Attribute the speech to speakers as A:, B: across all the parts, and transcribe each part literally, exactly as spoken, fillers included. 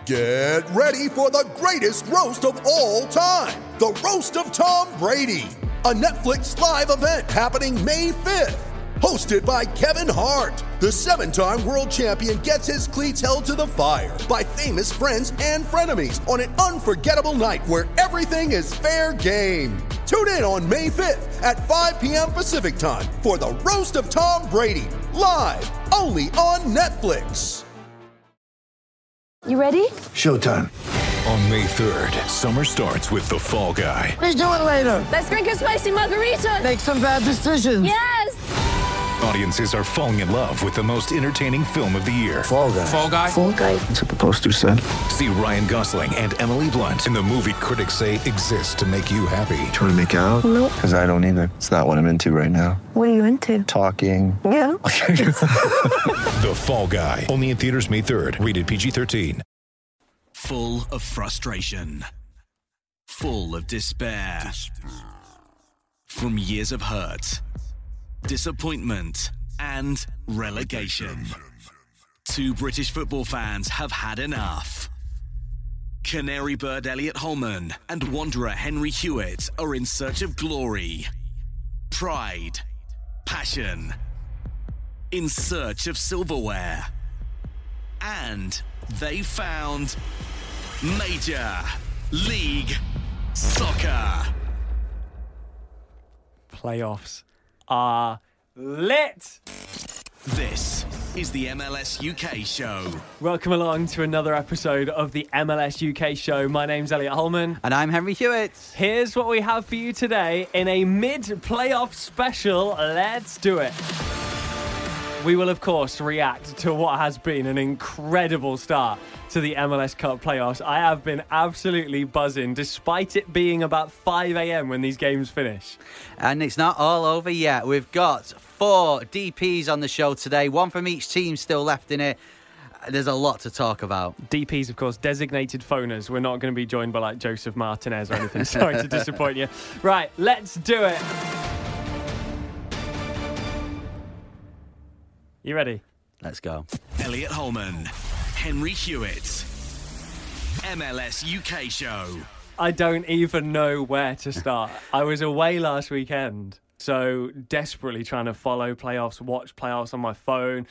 A: Get ready for the greatest roast of all time, the Roast of Tom Brady, a Netflix live event happening May fifth. Hosted by Kevin Hart, the seven-time world champion gets his cleats held to the fire by famous friends and frenemies on an unforgettable night where everything is fair game. Tune in on May fifth at five p.m. Pacific time for the Roast of Tom Brady, live only on Netflix.
B: You ready?
C: Showtime.
D: On May third, summer starts with The Fall Guy.
C: Let's do it later.
B: Let's drink a spicy margarita.
C: Make some bad decisions.
B: Yes!
D: Audiences are falling in love with the most entertaining film of the year.
C: Fall Guy.
E: Fall Guy?
B: Fall Guy.
C: That's what the poster said.
D: See Ryan Gosling and Emily Blunt in the movie critics say exists to make you happy.
C: Trying to make it out?
B: Nope.
C: Because I don't either. It's not what I'm into right now.
B: What are you into?
C: Talking.
B: Yeah.
D: The Fall Guy. Only in theaters May third. Rated P G thirteen.
F: Full of frustration. Full of despair. despair. From years of hurt, disappointment, and relegation. Two British football fans have had enough. Canary bird Elliot Holman and Wanderer Henry Hewitt are in search of glory, pride, passion, in search of silverware. And they found Major League Soccer.
G: Playoffs are lit.
F: This is the M L S U K show.
G: Welcome along to another episode of the M L S U K show. My name's Elliot Holman.
E: And I'm Henry Hewitt.
G: Here's what we have for you today in a mid-playoff special. Let's do it. We will, of course, react to what has been an incredible start to the M L S Cup playoffs. I have been absolutely buzzing, despite it being about five a.m. when these games finish.
E: And it's not all over yet. We've got four D Ps on the show today, one from each team still left in it. There's a lot to talk about.
G: D Ps, of course, designated phoners. We're not going to be joined by, like, Joseph Martinez or anything. Sorry to disappoint you. Right, let's do it. You ready?
E: Let's go.
F: Elliot Holman, Henry Hewitt, M L S U K show.
G: I don't even know where to start. I was away last weekend, so desperately trying to follow playoffs, watch playoffs on my phone.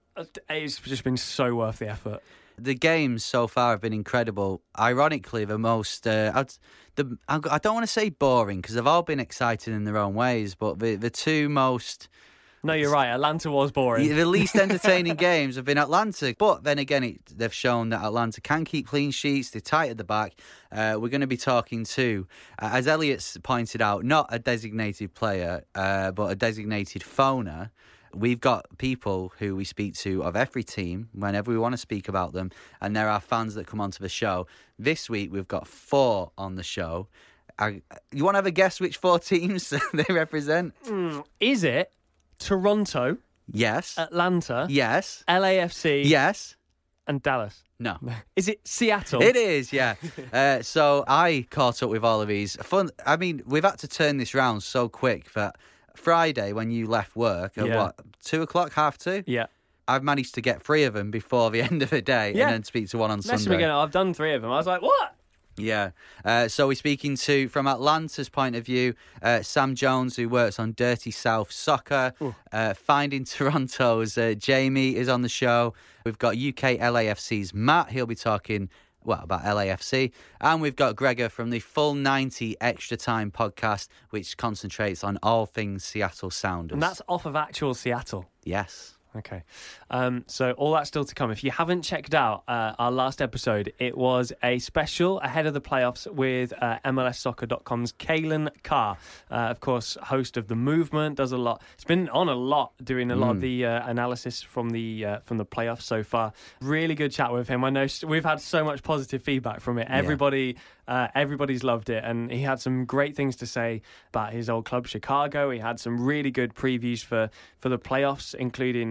G: It's just been so worth the effort.
E: The games so far have been incredible. Ironically, the most... Uh, I'd, the, I don't want to say boring, because they've all been exciting in their own ways, but the, the two most...
G: No, you're right. Atlanta was boring.
E: The least entertaining games have been Atlanta. But then again, it, they've shown that Atlanta can keep clean sheets. They're tight at the back. Uh, we're going to be talking to, uh, as Elliot's pointed out, not a designated player, uh, but a designated phoner. We've got people who we speak to of every team whenever we want to speak about them. And there are fans that come onto the show. This week, we've got four on the show. I, you want to have a guess which four teams they represent?
G: Mm, is it Toronto?
E: Yes.
G: Atlanta?
E: Yes.
G: L A F C?
E: Yes.
G: And Dallas?
E: No.
G: Is it Seattle?
E: It is, yeah. uh, so I caught up with all of these. Fun. I mean, we've had to turn this round so quick that Friday, when you left work at
G: Yeah.
E: what, two o'clock, half two?
G: Yeah.
E: I've managed to get three of them before the end of the day
G: Yeah.
E: and then speak to one on
G: Messing
E: Sunday.
G: me again. I've done three of them. I was like, what?
E: Yeah. Uh, so we're speaking to, from Atlanta's point of view, uh, Sam Jones, who works on Dirty South Soccer. Uh, Finding Toronto's uh, Jamie is on the show. We've got U K L A F C's Matt. He'll be talking, well, about L A F C. And we've got Gregor from the Full ninety Extra Time podcast, which concentrates on all things Seattle Sounders.
G: And that's off of actual Seattle.
E: Yes.
G: Okay. Um, so all that's still to come. If you haven't checked out uh, our last episode, it was a special ahead of the playoffs with uh, M L S Soccer dot com's Kalen Carr. Uh, of course, host of The Movement, does a lot. It's been on a lot, doing a lot
E: Mm.
G: of the uh, analysis from the uh, from the playoffs so far. Really good chat with him. I know we've had so much positive feedback from it. Everybody... Uh, everybody's loved it, and he had some great things to say about his old club, Chicago. He had some really good previews for, for the playoffs, including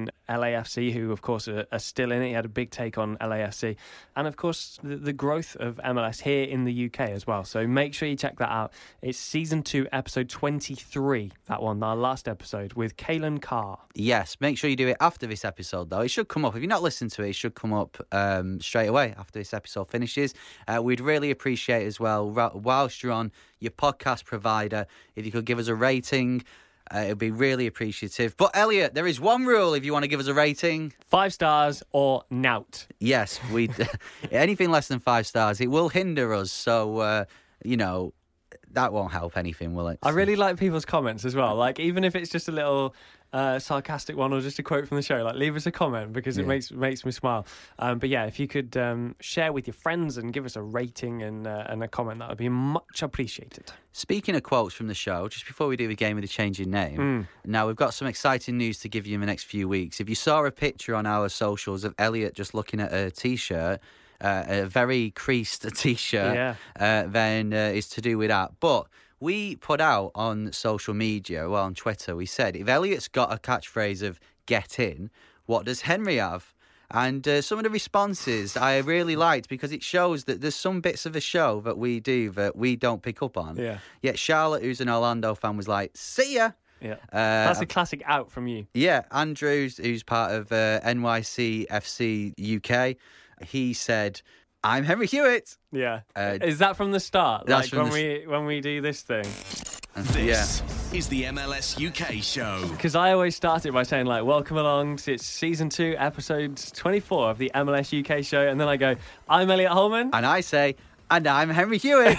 G: in L A F C, who, of course, are, are still in it. He had a big take on L A F C. And, of course, the, the growth of M L S here in the U K as well. So make sure you check that out. It's season two, episode twenty-three, that one, our last episode, with Kalen Carr.
E: Yes, make sure you do it after this episode, though. It should come up. If you're not listening to it, it should come up um, straight away after this episode finishes. Uh, we'd really appreciate as well, whilst you're on your podcast provider, if you could give us a rating. Uh, it would be really appreciative. But, Elliot, there is one rule if you want to give us a rating.
G: Five stars or nout.
E: Yes, we anything less than five stars, it will hinder us. So, uh, you know, that won't help anything, will it?
G: I really like people's comments as well. Like, even if it's just a little uh, sarcastic one or just a quote from the show, like, leave us a comment because it
E: Yeah.
G: makes makes me smile. Um, but yeah, if you could um, share with your friends and give us a rating and uh, and a comment, that would be much appreciated.
E: Speaking of quotes from the show, just before we do the game of the changing name,
G: Mm.
E: now we've got some exciting news to give you in the next few weeks. If you saw a picture on our socials of Elliot just looking at a T-shirt, uh, a very creased T-shirt,
G: Yeah.
E: uh, then uh, it's to do with that. But we put out on social media, well, on Twitter, we said, if Elliot's got a catchphrase of get in, what does Henry have? And uh, some of the responses I really liked because it shows that there's some bits of the show that we do that we don't pick up on.
G: Yeah.
E: Yet Charlotte, who's an Orlando fan, was like, see ya.
G: Yeah,
E: Uh,
G: that's a classic out from you.
E: Yeah, Andrews, who's part of uh, N Y C F C U K, he said, I'm Henry Hewitt.
G: Yeah,
E: Uh,
G: is that from the start?
E: that's
G: Like
E: from
G: when
E: the
G: we when we do this thing?
F: This is the M L S U K show.
G: Because I always start it by saying, like, welcome along to it's season two, episode twenty-four of the M L S U K show. And then I go, I'm Elliot Holman.
E: And I say, and I'm Henry Hewitt.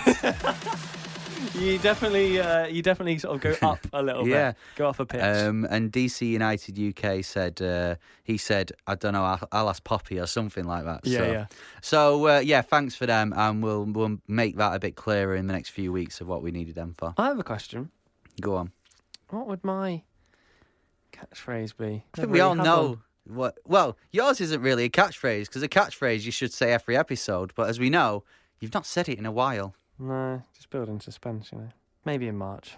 G: You definitely uh, you definitely sort of go up a little
E: Yeah.
G: bit. Go off a pitch.
E: Um, and D C United U K said, uh, he said, I don't know, I'll, I'll ask Poppy or something like that.
G: Yeah,
E: so,
G: yeah.
E: So, uh, yeah, thanks for them. And we'll, we'll make that a bit clearer in the next few weeks of what we needed them for.
G: I have a question.
E: Go on.
G: What would my catchphrase be?
E: I
G: Never
E: think we
G: really
E: all
G: had
E: know
G: one.
E: what. Well, yours isn't really a catchphrase because a catchphrase you should say every episode. But as we know, you've not said it in a while.
G: No, just building suspense, you know. Maybe in March.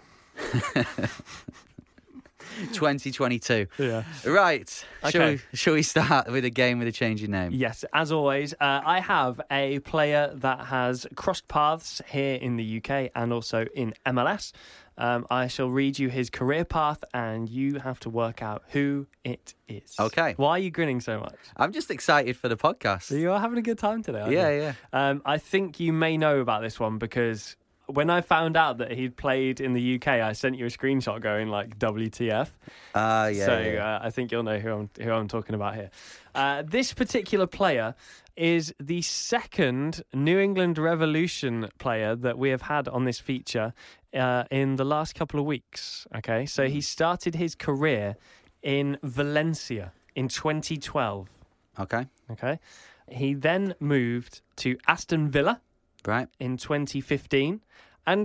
E: twenty twenty-two.
G: Yeah.
E: Right. Shall
G: Okay.
E: we, shall we start with a game with a changing name?
G: Yes, as always, uh, I have a player that has crossed paths here in the U K and also in M L S. Um, I shall read you his career path and you have to work out who it is.
E: Okay.
G: Why are you grinning so much?
E: I'm just excited for the podcast.
G: You are having a good time today, aren't
E: Yeah,
G: you?
E: yeah.
G: Um, I think you may know about this one because when I found out that he'd played in the U K, I sent you a screenshot going like W T F.
E: Ah, yeah.
G: so
E: yeah.
G: Uh, I think you'll know who I'm who I'm talking about here. Uh, this particular player is the second New England Revolution player that we have had on this feature uh, in the last couple of weeks. Okay, so he started his career in Valencia in twenty twelve.
E: Okay.
G: Okay, he then moved to Aston Villa
E: Right.
G: in twenty fifteen, and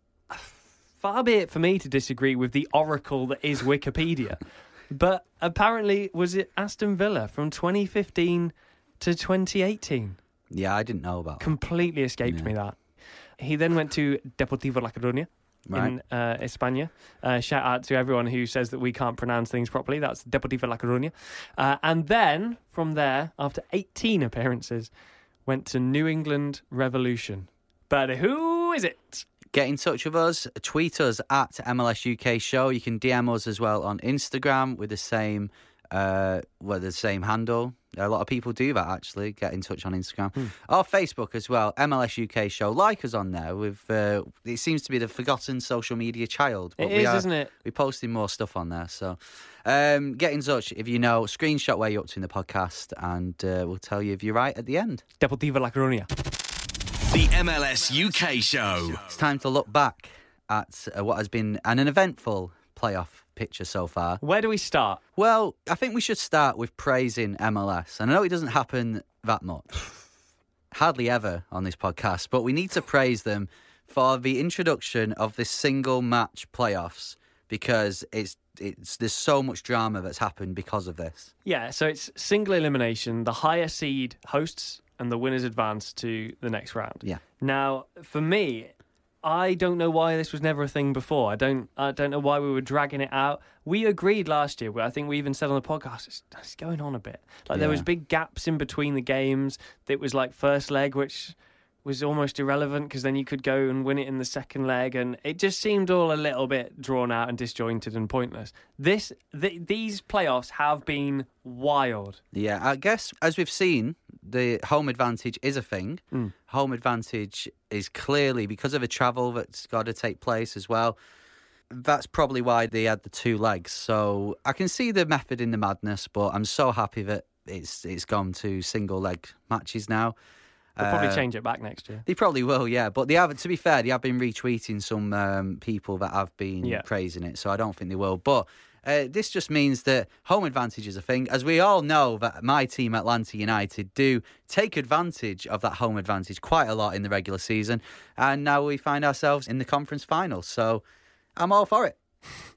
G: far be it for me to disagree with the oracle that is Wikipedia, but apparently was it Aston Villa from twenty fifteen to twenty eighteen?
E: Yeah, I didn't know about that.
G: Completely escaped
E: Yeah.
G: me that. He then went to Deportivo La Coruña
E: Right.
G: in uh, España. Uh, shout out to everyone who says that we can't pronounce things properly. That's Deportivo La Coruña. Uh, and then from there, after eighteen appearances, went to New England Revolution. But who is it?
E: Get in touch with us. Tweet us at M L S U K Show. You can D M us as well on Instagram with the same, uh, well, the same handle. A lot of people do that actually. Get in touch on Instagram or Facebook as well. M L S U K Show. Like us on there. We've uh, it seems to be the forgotten social media child.
G: It
E: we
G: is,
E: are,
G: isn't it?
E: We're posting more stuff on there. So um, get in touch if you know. Screenshot where you're up to in the podcast, and uh, we'll tell you if you're right at the end.
G: Deportivo La Coruña.
F: The M L S U K show.
E: It's time to look back at uh, what has been an, an eventful playoff picture so far.
G: Where do we start?
E: Well, I think we should start with praising M L S. And I know it doesn't happen that much, hardly ever on this podcast, but we need to praise them for the introduction of this single match playoffs because it's it's there's so much drama that's happened because of this.
G: Yeah, so it's single elimination. The higher seed hosts and the winners advance to the next round.
E: Yeah.
G: Now, for me, I don't know why this was never a thing before. I don't I don't know why we were dragging it out. We agreed last year, but I think we even said on the podcast, it's, it's going on a bit. Like
E: Yeah.
G: there was big gaps in between the games. It was like first leg, which was almost irrelevant because then you could go and win it in the second leg, and it just seemed all a little bit drawn out and disjointed and pointless. This th- These playoffs have been wild.
E: Yeah, I guess as we've seen, the home advantage is a thing.
G: Mm.
E: Home advantage is clearly because of the travel that's got to take place as well. That's probably why they had the two legs. So I can see the method in the madness, but I'm so happy that it's it's gone to single leg matches now.
G: They'll probably
E: Uh,
G: change it back next year.
E: They probably will, yeah. But they have, to be fair, they have been retweeting some um, people that have been
G: Yeah.
E: praising it, so I don't think they will. But uh, this just means that home advantage is a thing. As we all know, that my team, Atlanta United, do take advantage of that home advantage quite a lot in the regular season. And now we find ourselves in the conference final. So I'm all for it.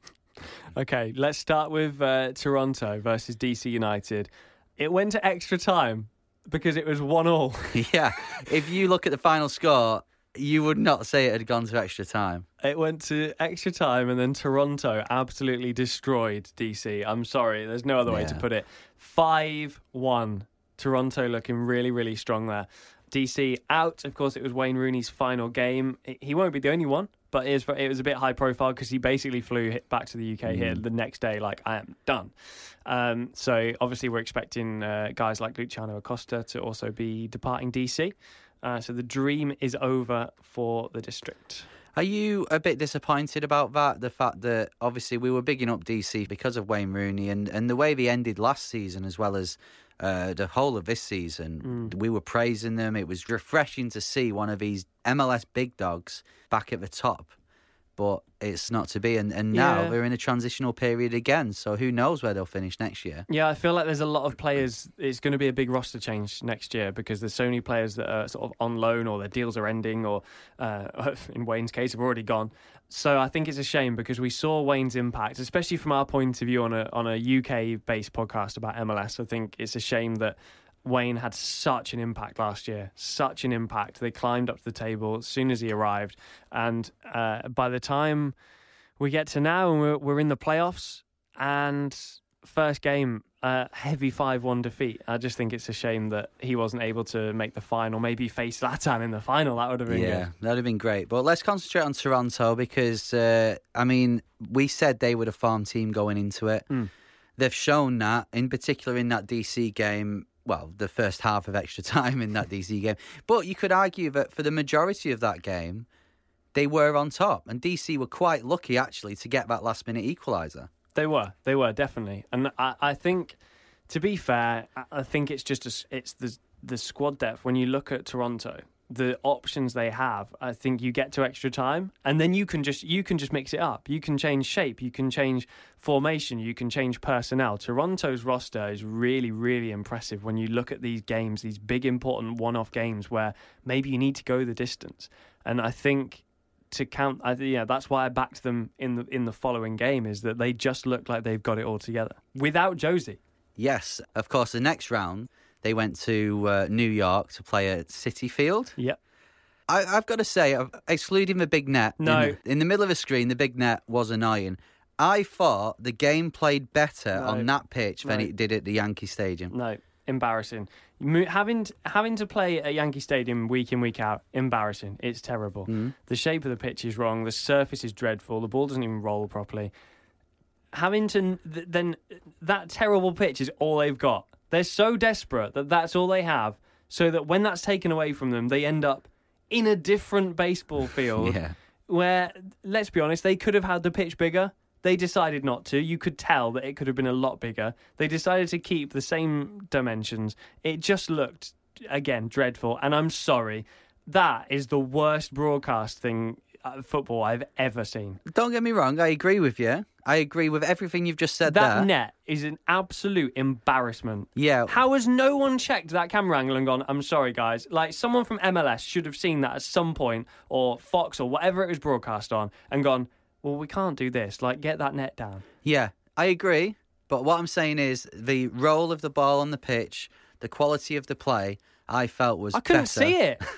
G: Okay, let's start with uh, Toronto versus D C United. It went to extra time because it was one all.
E: Yeah. If you look at the final score, you would not say it had gone to extra time.
G: It went to extra time, and then Toronto absolutely destroyed D C. I'm sorry, there's no other way to
E: Yeah.
G: put it. five one. Toronto looking really, really strong there. D C out. Of course, it was Wayne Rooney's final game. He won't be the only one, but it was, it was a bit high profile because he basically flew back to the U K here the next day, like, I am done. Um, so obviously we're expecting uh, guys like Luciano Acosta to also be departing D C. Uh, so the dream is over for the district.
E: Are you a bit disappointed about that? The fact that obviously we were bigging up D C because of Wayne Rooney and, and the way they ended last season as well as uh, the whole of this season. Mm. We were praising them. It was refreshing to see one of these M L S big dogs back at the top. But it's not to be. And, and now
G: Yeah.
E: they're in a transitional period again. So who knows where they'll finish next year?
G: Yeah, I feel like there's a lot of players. It's going to be a big roster change next year because there's so many players that are sort of on loan or their deals are ending or, uh, in Wayne's case, have already gone. So I think it's a shame because we saw Wayne's impact, especially from our point of view on a on a U K-based podcast about M L S. I think it's a shame that Wayne had such an impact last year, such an impact. They climbed up the table as soon as he arrived. And uh, by the time we get to now and we're, we're in the playoffs and first game, uh, heavy five one defeat. I just think it's a shame that he wasn't able to make the final, maybe face Zlatan in the final. That would have been
E: yeah,
G: good.
E: that would have been great. But let's concentrate on Toronto because, uh, I mean, we said they were the farm team going into it.
G: Mm.
E: They've shown that, in particular in that D C game. Well, the first half of extra time in that D C game. But you could argue that for the majority of that game, they were on top. And D C were quite lucky, actually, to get that last-minute equaliser.
G: They were. They were, definitely. And I, I think, to be fair, I- I think it's just a, it's the, the squad depth. When you look at Toronto, the options they have, I think you get to extra time and then you can just you can just mix it up. You can change shape, you can change formation, you can change personnel. Toronto's roster is really, really impressive when you look at these games, these big important one-off games where maybe you need to go the distance. And I think to count, I, yeah, that's why I backed them in the in the following game, is that they just look like they've got it all together without Josie.
E: Yes, of course, the next round, they went to uh, New York to play at Citi Field.
G: Yep.
E: I, I've got to say, excluding the big net,
G: No.
E: in, the, in the middle of the screen, the big net was annoying. I thought the game played better
G: No.
E: on that pitch than
G: No.
E: it did at the Yankee Stadium.
G: No, embarrassing. Mo- Having t- having to play at Yankee Stadium week in, week out, embarrassing. It's terrible.
E: Mm.
G: The shape of the pitch is wrong. The surface is dreadful. The ball doesn't even roll properly. Having to th- then that terrible pitch is all they've got. They're so desperate that that's all they have, so that when that's taken away from them, they end up in a different baseball field.
E: Yeah.
G: Where, let's be honest, they could have had the pitch bigger. They decided not to. You could tell that it could have been a lot bigger. They decided to keep the same dimensions. It just looked, again, dreadful. And I'm sorry, that is the worst broadcasting uh, football I've ever seen.
E: Don't get me wrong, I agree with you. I agree with everything you've just said
G: That
E: there.
G: net is an absolute embarrassment.
E: Yeah.
G: How has no one checked that camera angle and gone, I'm sorry, guys? Like, someone from M L S should have seen that at some point, or Fox, or whatever it was broadcast on, and gone, well, we can't do this. Like, get that net down.
E: Yeah, I agree. But what I'm saying is the roll of the ball on the pitch, the quality of the play, I felt was
G: I couldn't
E: better.
G: see it.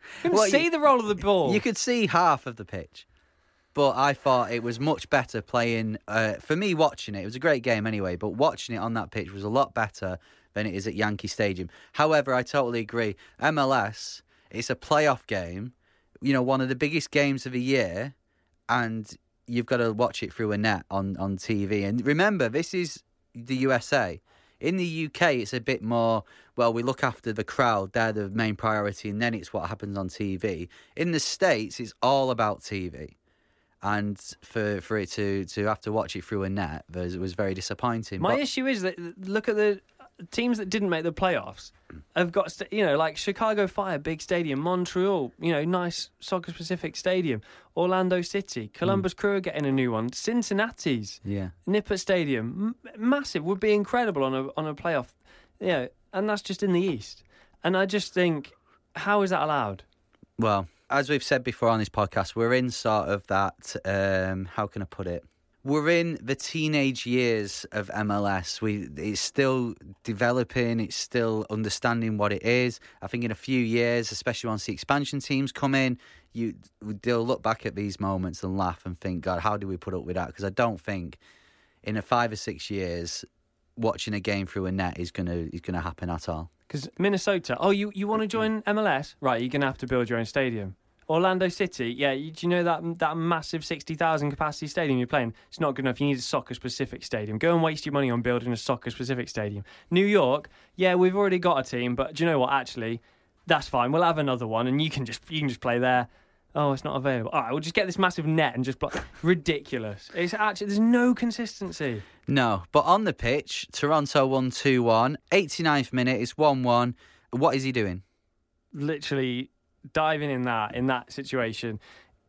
G: You can
E: Well,
G: see
E: you-
G: the roll of the ball.
E: You could see half of the pitch. But I thought it was much better playing, uh, for me watching it, it was a great game anyway, but watching it on that pitch was a lot better than it is at Yankee Stadium. However, I totally agree. M L S, it's a playoff game, you know, one of the biggest games of the year, and you've got to watch it through a net on, on T V. And remember, this is the U S A. In the U K, it's a bit more, well, we look after the crowd, they're the main priority, and then it's what happens on T V. In the States, it's all about T V. And for for it to, to have to watch it through a net was, was very disappointing.
G: My
E: But-
G: issue is that look at the teams that didn't make the playoffs have got, st- you know, like Chicago Fire, big stadium, Montreal, you know, nice soccer-specific stadium, Orlando City, Columbus Crew are getting a new one, Cincinnati's,
E: Yeah.
G: Nippert Stadium, m- massive, would be incredible on a on a playoff, you know, and that's just in the East. And I just think, how is that allowed?
E: Well, as we've said before on this podcast, we're in sort of that, um, how can I put it? We're in the teenage years of M L S. We It's still developing. It's still understanding what it is. I think in a few years, especially once the expansion teams come in, you they'll look back at these moments and laugh and think, God, how do we put up with that? Because I don't think in a five or six years, watching a game through a net is gonna is gonna happen at all.
G: Because Minnesota, oh, you, you want to join M L S? Right, you're going to have to build your own stadium. Orlando City, yeah, you, do you know that that massive sixty thousand capacity stadium you're playing? It's not good enough. You need a soccer-specific stadium. Go and waste your money on building a soccer-specific stadium. New York, yeah, we've already got a team, but do you know what? Actually, that's fine. We'll have another one, and you can just you can just play there. Oh, it's not available. All right, we'll just get this massive net and just block. Ridiculous. It's actually, there's no consistency.
E: No, but on the pitch, Toronto won two one. eighty-ninth minute, it's one one. What is he doing?
G: Literally diving in that in that situation.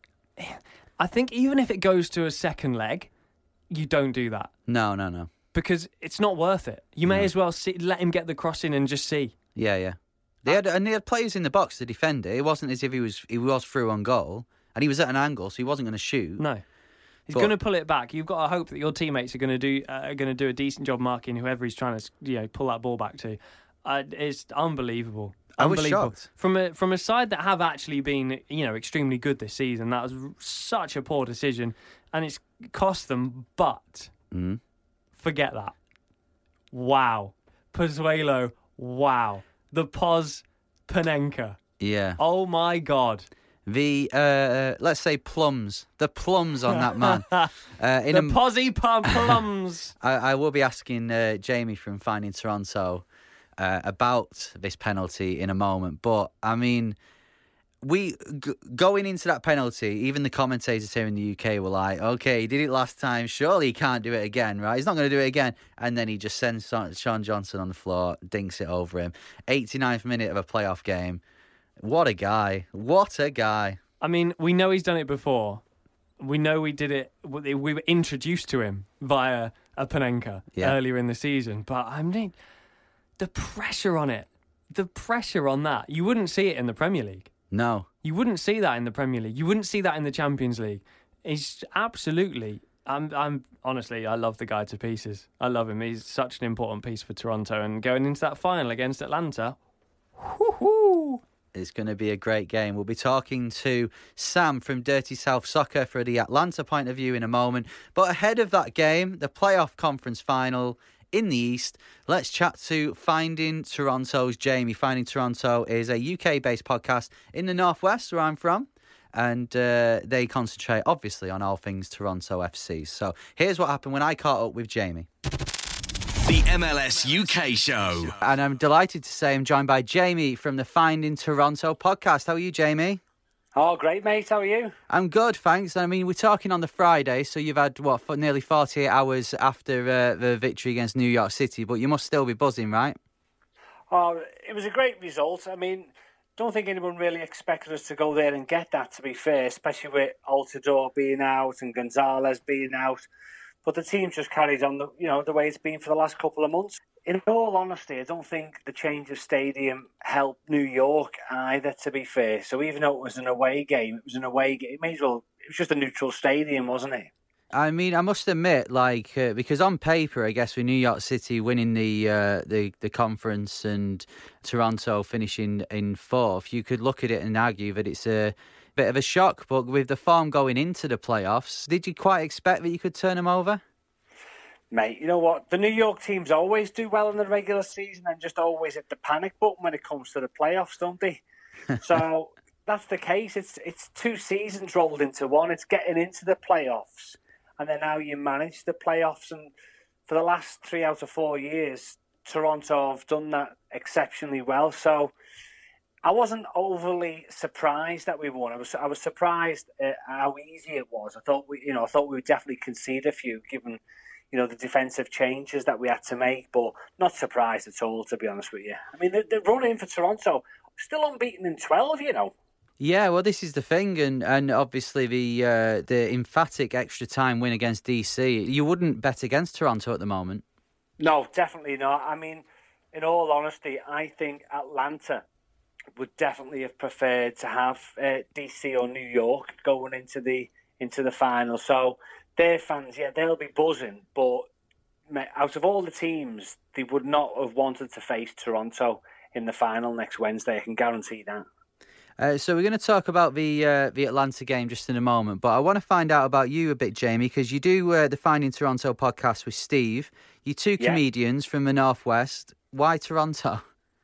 G: I think even if it goes to a second leg, you don't do that
E: No, no, no.
G: because it's not worth it. You may
E: No.
G: as well see, let him get the cross in and just see.
E: Yeah, yeah. They had and they had players in the box to defend it. It wasn't as if he was he was through on goal, and he was at an angle, so he wasn't going to shoot.
G: No. He's
E: But-
G: going to pull it back. You've got to hope that your teammates are going to do uh, are going to do a decent job marking whoever he's trying to, you know, pull that ball back to. Uh, it's unbelievable.
E: I was
G: Unbelievable.
E: shocked.
G: From a from a side that have actually been, you know, extremely good this season. That was such a poor decision, and it's cost them. But
E: Mhm.
G: forget that. Wow, Pozuelo. Wow, the Poz Panenka.
E: Yeah.
G: Oh my God.
E: The uh, let's say plums, the plums on that man. Uh, in
G: The
E: a,
G: Pozzy Pum Plums.
E: I, I will be asking uh, Jamie from Finding Toronto uh, about this penalty in a moment. But I mean, we g- going into that penalty, even the commentators here in the U K were like, "Okay, he did it last time. Surely he can't do it again, right? He's not going to do it again." And then he just sends Son- Sean Johnson on the floor, dinks it over him. eighty-ninth minute of a playoff game. What a guy! What a guy!
G: I mean, we know he's done it before. We know we did it. We were introduced to him via a Panenka
E: Yeah.
G: earlier in the season. But I mean, the pressure on it, the pressure on that, you wouldn't see it in the Premier League.
E: No,
G: You wouldn't see that in the Premier League. You wouldn't see that in the Champions League. He's absolutely. I'm. I'm honestly. I love the guy to pieces. I love him. He's such an important piece for Toronto. And going into that final against Atlanta, whoo-hoo.
E: it's going to be a great game. We'll be talking to Sam from Dirty South Soccer for the Atlanta point of view in a moment. But ahead of that game, the playoff conference final in the East, let's chat to Finding Toronto's Jamie. Finding Toronto is a U K-based podcast in the Northwest, where I'm from. And uh, they concentrate, obviously, on all things Toronto F C. So here's what happened when I caught up with Jamie.
F: The M L S U K Show.
E: And I'm delighted to say I'm joined by Jamie from the Finding Toronto podcast. How are you, Jamie?
H: Oh, great, mate. How are you?
E: I'm good, thanks. I mean, we're talking on the Friday, so you've had, what, for nearly forty-eight hours after uh, the victory against New York City, but you must still be buzzing, right?
H: Oh, it was a great result. I mean, don't think anyone really expected us to go there and get that, to be fair, especially with Altidore being out and Gonzalez being out. But the team just carried on, the, you know, the way it's been for the last couple of months. In all honesty, I don't think the change of stadium helped New York either, to be fair. So even though it was an away game, it was an away game. It may as well, it was just a neutral stadium, wasn't it?
E: I mean, I must admit, like, uh, because on paper, I guess with New York City winning the uh, the the conference and Toronto finishing in fourth, you could look at it and argue that it's a bit of a shock. But with the form going into the playoffs, did you quite expect that you could turn them over?
H: Mate, you know what? The New York teams always do well in the regular season and just always hit the panic button when it comes to the playoffs, don't they? So that's the case. It's it's two seasons rolled into one. It's getting into the playoffs, and then how you manage the playoffs. And for the last three out of four years, Toronto have done that exceptionally well. So I wasn't overly surprised that we won. I was I was surprised at how easy it was. I thought we, you know, I thought we would definitely concede a few, given, you know, the defensive changes that we had to make, but not surprised at all, to be honest with you. I mean, the, the run in for Toronto, still unbeaten in twelve, you know.
E: Yeah, well, this is the thing, and, and obviously the uh, the emphatic extra time win against D C. You wouldn't bet against Toronto at the moment.
H: No, definitely not. I mean, in all honesty, I think Atlanta would definitely have preferred to have uh, D C or New York going into the into the final. So their fans, yeah, they'll be buzzing, but out of all the teams, they would not have wanted to face Toronto in the final next Wednesday. I can guarantee that.
E: Uh, so we're going to talk about the uh, the Atlanta game just in a moment, but I want to find out about you a bit, Jamie, because you do uh, the Finding Toronto podcast with Steve. You're two
H: Yeah.
E: comedians from the Northwest. Why Toronto?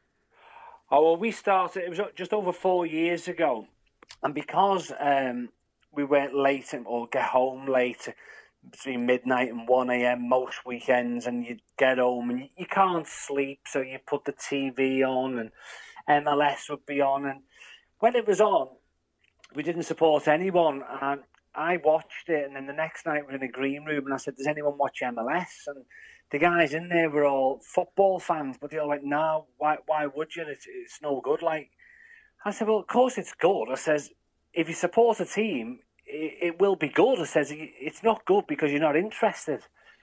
H: Oh, well, we started, it was just over four years ago. And because um, we went late or get home late, between midnight and one a.m. most weekends, and you get home and you, you can't sleep, so you put the T V on and M L S would be on. And when it was on, we didn't support anyone. And I watched it, and then the next night we were in a green room and I said, does anyone watch M L S? And the guys in there were all football fans, but they all went, no, why, why would you? It's, it's no good. Like, I said, well, of course it's good. I says, if you support a team, it, it will be good. I says, it's not good because you're not interested.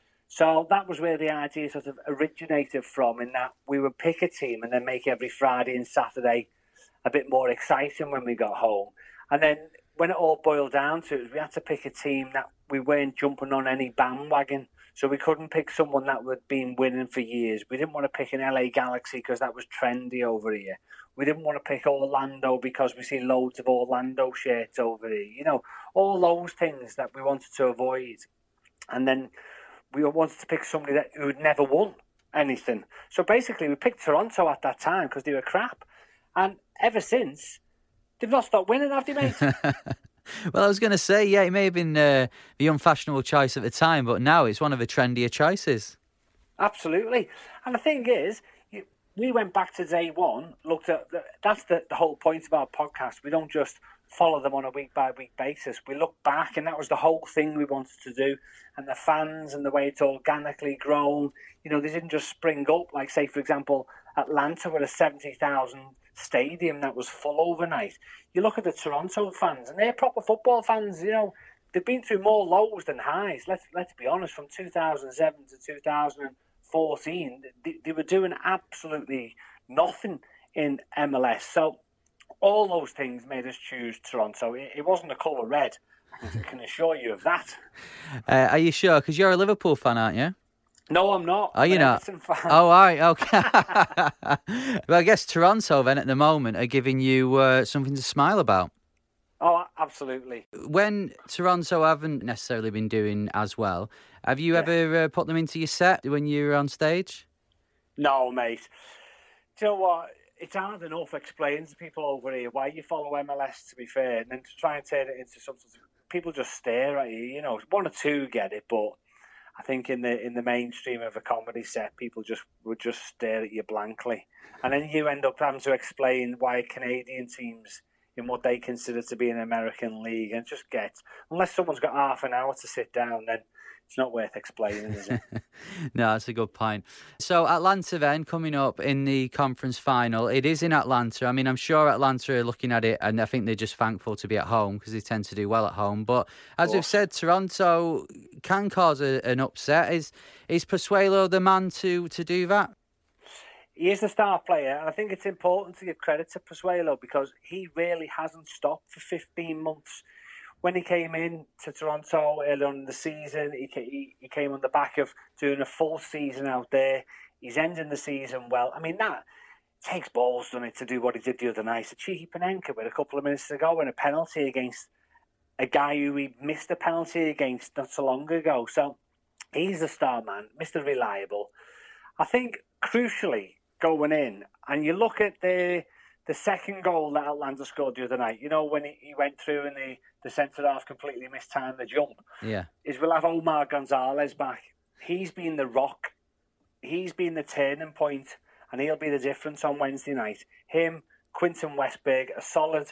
H: So that was where the idea sort of originated from, in that we would pick a team and then make every Friday and Saturday a bit more exciting when we got home. And then when it all boiled down to it, we had to pick a team that we weren't jumping on any bandwagon. So we couldn't pick someone that had been winning for years. We didn't want to pick an L A Galaxy because that was trendy over here. We didn't want to pick Orlando because we see loads of Orlando shirts over here. You know, all those things that we wanted to avoid. And then we wanted to pick somebody that who had never won anything. So basically we picked Toronto at that time because they were crap. And ever since, they've not stopped winning, have they, mate?
E: Well, I was going to say, yeah, it may have been uh, the unfashionable choice at the time, but now it's one of the trendier choices.
H: Absolutely. And the thing is, you, we went back to day one, looked at, the, that's the, the whole point of our podcast. We don't just follow them on a week-by-week basis. We look back, and that was the whole thing we wanted to do. And the fans and the way it's organically grown, you know, they didn't just spring up, like, say, for example, Atlanta with a seventy thousand stadium that was full overnight. You look at the Toronto fans, and they're proper football fans. You know, they've been through more lows than highs. Let's let's be honest. From two thousand seven to two thousand fourteen, they, they were doing absolutely nothing in M L S. So all those things made us choose Toronto. It, it wasn't the colour red. I can assure you of that.
E: Uh, are you sure? Because you're a Liverpool fan, aren't you?
H: No, I'm not.
E: Are you not? Oh, all right, okay. Well, I guess Toronto then at the moment are giving you uh, something to smile about.
H: Oh, absolutely.
E: When Toronto haven't necessarily been doing as well, have you
H: Yeah.
E: ever uh, put them into your set when you were on stage?
H: No, mate. Do you know what? It's hard enough explaining to people over here why you follow M L S, to be fair, and then to try and turn it into something. People just stare at you. You know, one or two get it, but I think in the in the mainstream of a comedy set, people just would just stare at you blankly, and then you end up having to explain why Canadian teams in what they consider to be an American league, and just get, unless someone's got half an hour to sit down, then it's not worth explaining, is it?
E: No, that's a good point. So Atlanta then coming up in the conference final. It is in Atlanta. I mean, I'm sure Atlanta are looking at it and I think they're just thankful to be at home because they tend to do well at home. But as we've said, Toronto can cause a, an upset. Is is Pozuelo the man to, to do that?
H: He is the star player, and I think it's important to give credit to Pozuelo because he really hasn't stopped for fifteen months. when he came in to Toronto early on in the season, he, he, he came on the back of doing a full season out there. He's ending the season well. I mean, that takes balls, doesn't it, to do what he did the other night. A cheeky Panenka with a couple of minutes to go and a penalty against a guy who he missed a penalty against not so long ago. So he's the star man, Mister Reliable. I think, crucially, going in, and you look at the the second goal that Atlanta scored the other night, you know, when he, he went through and the, the centre-half completely mistimed the jump,
E: yeah,
H: is we'll have Omar Gonzalez back. He's been the rock. He's been the turning point, and he'll be the difference on Wednesday night. Him, Quinton Westberg, a solid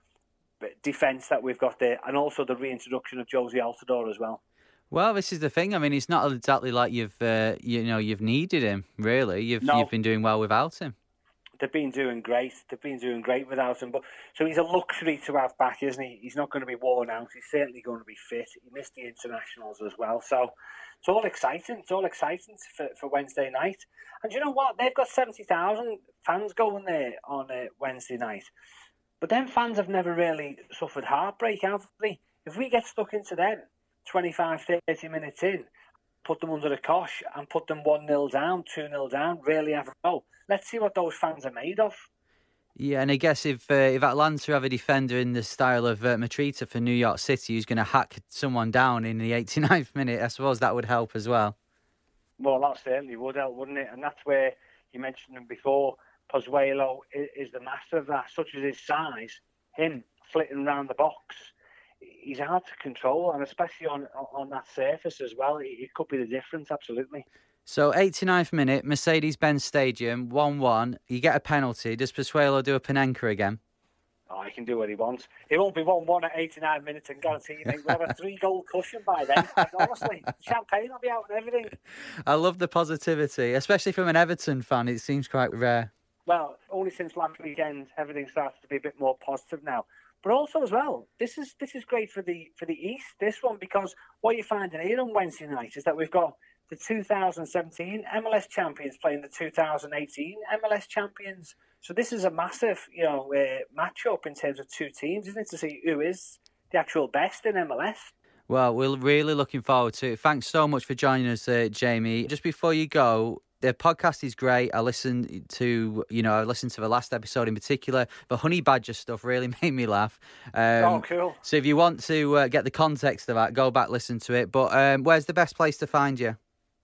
H: defence that we've got there, and also the reintroduction of Josie Altidore as well.
E: Well, this is the thing. I mean, it's not exactly like you've, uh, you know, you've needed him. Really, you've
H: no.
E: you've been doing well without him.
H: They've been doing great. They've been doing great without him. But so he's a luxury to have back, isn't he? He's not going to be worn out. He's certainly going to be fit. He missed the internationals as well, so it's all exciting. It's all exciting for, for Wednesday night. And you know what? They've got seventy thousand fans going there on uh, Wednesday night. But them fans have never really suffered heartbreak, have they? If we get stuck into them twenty-five, thirty minutes in, put them under the cosh and put them one nil down, two nil down, really have a go. Let's see what those fans are made of.
E: Yeah, and I guess if uh, if Atlanta have a defender in the style of uh, Matrita for New York City who's going to hack someone down in the eighty-ninth minute, I suppose that would help as well.
H: Well, that certainly would help, wouldn't it? And that's where you mentioned him before. Pozuelo is, is the master of that, such as his size. Him flitting around the box, he's hard to control, and especially on on that surface as well. It, it could be the difference, absolutely.
E: So, eighty-ninth minute, Mercedes-Benz Stadium, one one. You get a penalty. Does Pozuelo do a Panenka again?
H: Oh, he can do what he wants. It won't be one one at eighty-nine minutes and guarantee you, mate, we'll have a three-goal cushion by then. Honestly, champagne will be out and everything.
E: I love the positivity, especially from an Everton fan. It seems quite rare.
H: Well, only since last weekend, everything starts to be a bit more positive now. But also as well, this is this is great for the for the East, this one, because what you're finding here on Wednesday night is that we've got the two thousand seventeen M L S champions playing the two thousand eighteen M L S champions. So this is a massive, you know, uh, match-up in terms of two teams, isn't it, to see who is the actual best in M L S.
E: Well, we're really looking forward to it. Thanks so much for joining us, uh, Jamie. Just before you go, the podcast is great. I listened to, you know, I listened to the last episode in particular. The Honey Badger stuff really made me laugh. Um,
H: oh, cool.
E: So if you want to uh, get the context of that, go back, listen to it. But um, where's the best place to find you?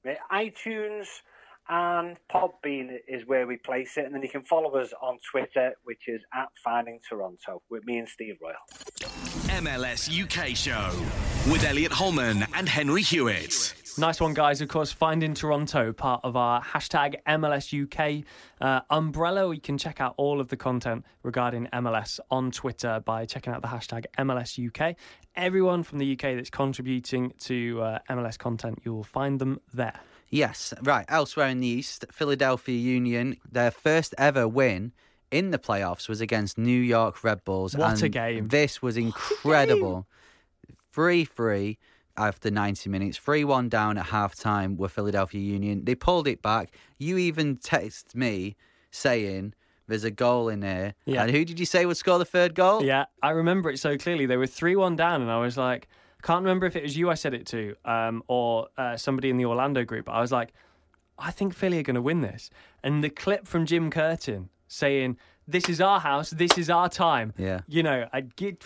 H: iTunes and Podbean is where we place it. And then you can follow us on Twitter, which is at Finding Toronto, with me and Steve Royal.
F: M L S U K Show with Elliot Holman and Henry Hewitt.
G: Nice one, guys. Of course, Finding Toronto, part of our hashtag M L S U K uh, umbrella. You can check out all of the content regarding M L S on Twitter by checking out the hashtag M L S U K. Everyone from the U K that's contributing to uh, M L S content, you will find them there.
E: Yes, right. Elsewhere in the East, Philadelphia Union, their first ever win in the playoffs was against New York Red Bulls.
G: What
E: and
G: a game.
E: This was incredible. three three after ninety minutes, three one down at half-time with Philadelphia Union. They pulled it back. You even texted me saying there's a goal in there.
G: Yeah.
E: And who did you say would score the third goal?
G: Yeah, I remember it so clearly. They were three one down, and I was like, can't remember if it was you I said it to um, or uh, somebody in the Orlando group. I was like, I think Philly are going to win this. And the clip from Jim Curtin saying, this is our house, this is our time.
E: Yeah.
G: You know, I'd get...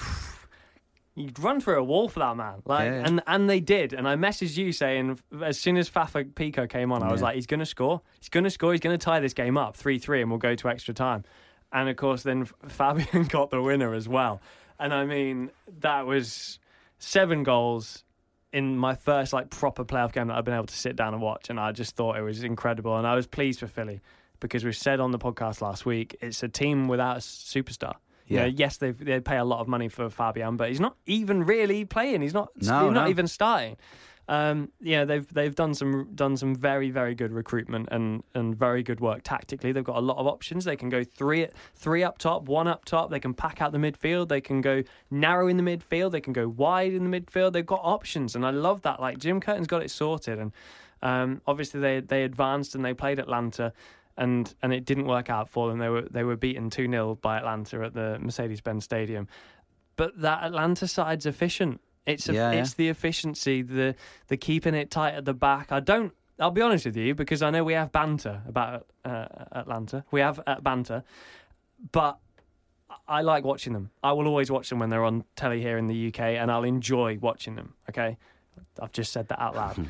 G: You'd run through a wall for that man. Like,
E: yeah, yeah.
G: And, and they did. And I messaged you saying, as soon as Fafa Pico came on, I was
E: yeah.
G: like, he's going to score. He's going to score. He's going to tie this game up three three and we'll go to extra time. And, of course, then Fabian got the winner as well. And, I mean, that was seven goals in my first, like, proper playoff game that I've been able to sit down and watch. And I just thought it was incredible. And I was pleased for Philly because we said on the podcast last week, it's a team without a superstar. Yeah. You know, yes, they they pay a lot of money for Fabian, but he's not even really playing. He's not.
E: No,
G: he's not
E: no.
G: even starting. Um, yeah, they've they've done some done some very very good recruitment and, and very good work tactically. They've got a lot of options. They can go three three up top, one up top. They can pack out the midfield. They can go narrow in the midfield. They can go wide in the midfield. They've got options, and I love that. Like Jim Curtin's got it sorted, and um, obviously they they advanced and they played Atlanta. And and it didn't work out for them. They were they were beaten two nil by Atlanta at the Mercedes-Benz Stadium. but that Atlanta side's efficient. It's a,
E: Yeah, yeah.
G: it's the efficiency, the the keeping it tight at the back. I don't. I'll be honest with you, because I know we have banter about uh, Atlanta. We have uh, banter, but I like watching them. I will always watch them when they're on telly here in the U K, and I'll enjoy watching them. Okay, I've just said that out loud.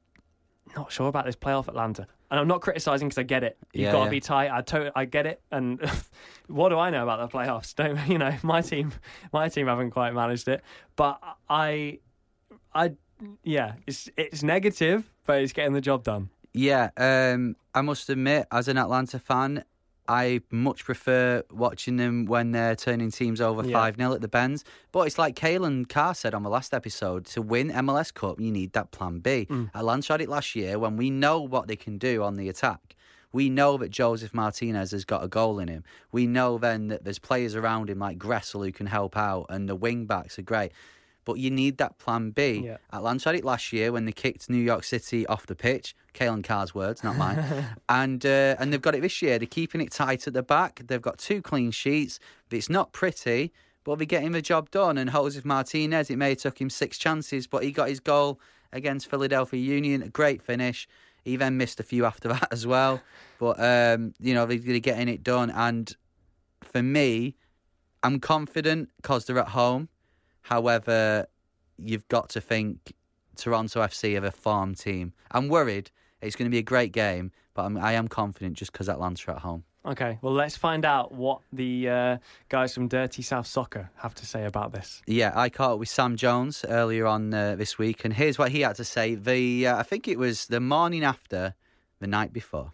G: Not sure about this playoff Atlanta, and I'm not criticising because I get it. You've
E: Yeah,
G: got to
E: yeah.
G: be tight. I to- I get it, and what do I know about the playoffs? Don't you know? My team, my team haven't quite managed it, but I, I, yeah, it's it's negative, but it's getting the job done.
E: Yeah, um, I must admit, as an Atlanta fan, I much prefer watching them when they're turning teams over
G: Yeah.
E: five nil at the Benz. But it's like Kalen Carr said on the last episode, to win M L S Cup, you need that plan B.
G: Mm.
E: Atlanta had it last year when we know what they can do on the attack. We know that Joseph Martinez has got a goal in him. We know then that there's players around him like Gressel who can help out, and the wing-backs are great. But you need that plan B.
G: Yeah.
E: Atlanta had it last year when they kicked New York City off the pitch. Kalen Carr's words, not mine. and uh, and they've got it this year. They're keeping it tight at the back. They've got two clean sheets. It's not pretty, but they're getting the job done. And Joseph Martinez, it may have took him six chances, but he got his goal against Philadelphia Union. A great finish. He then missed a few after that as well. But, um, you know, they're getting it done. And for me, I'm confident because they're at home. However, you've got to think Toronto F C are a farm team. I'm worried. It's going to be a great game, but I'm, I am confident just because Atlanta are at home.
G: Okay, well, let's find out what the uh, guys from Dirty South Soccer have to say about this.
E: Yeah, I caught up with Sam Jones earlier on uh, this week, and here's what he had to say. The uh, I think it was the morning after, the night before.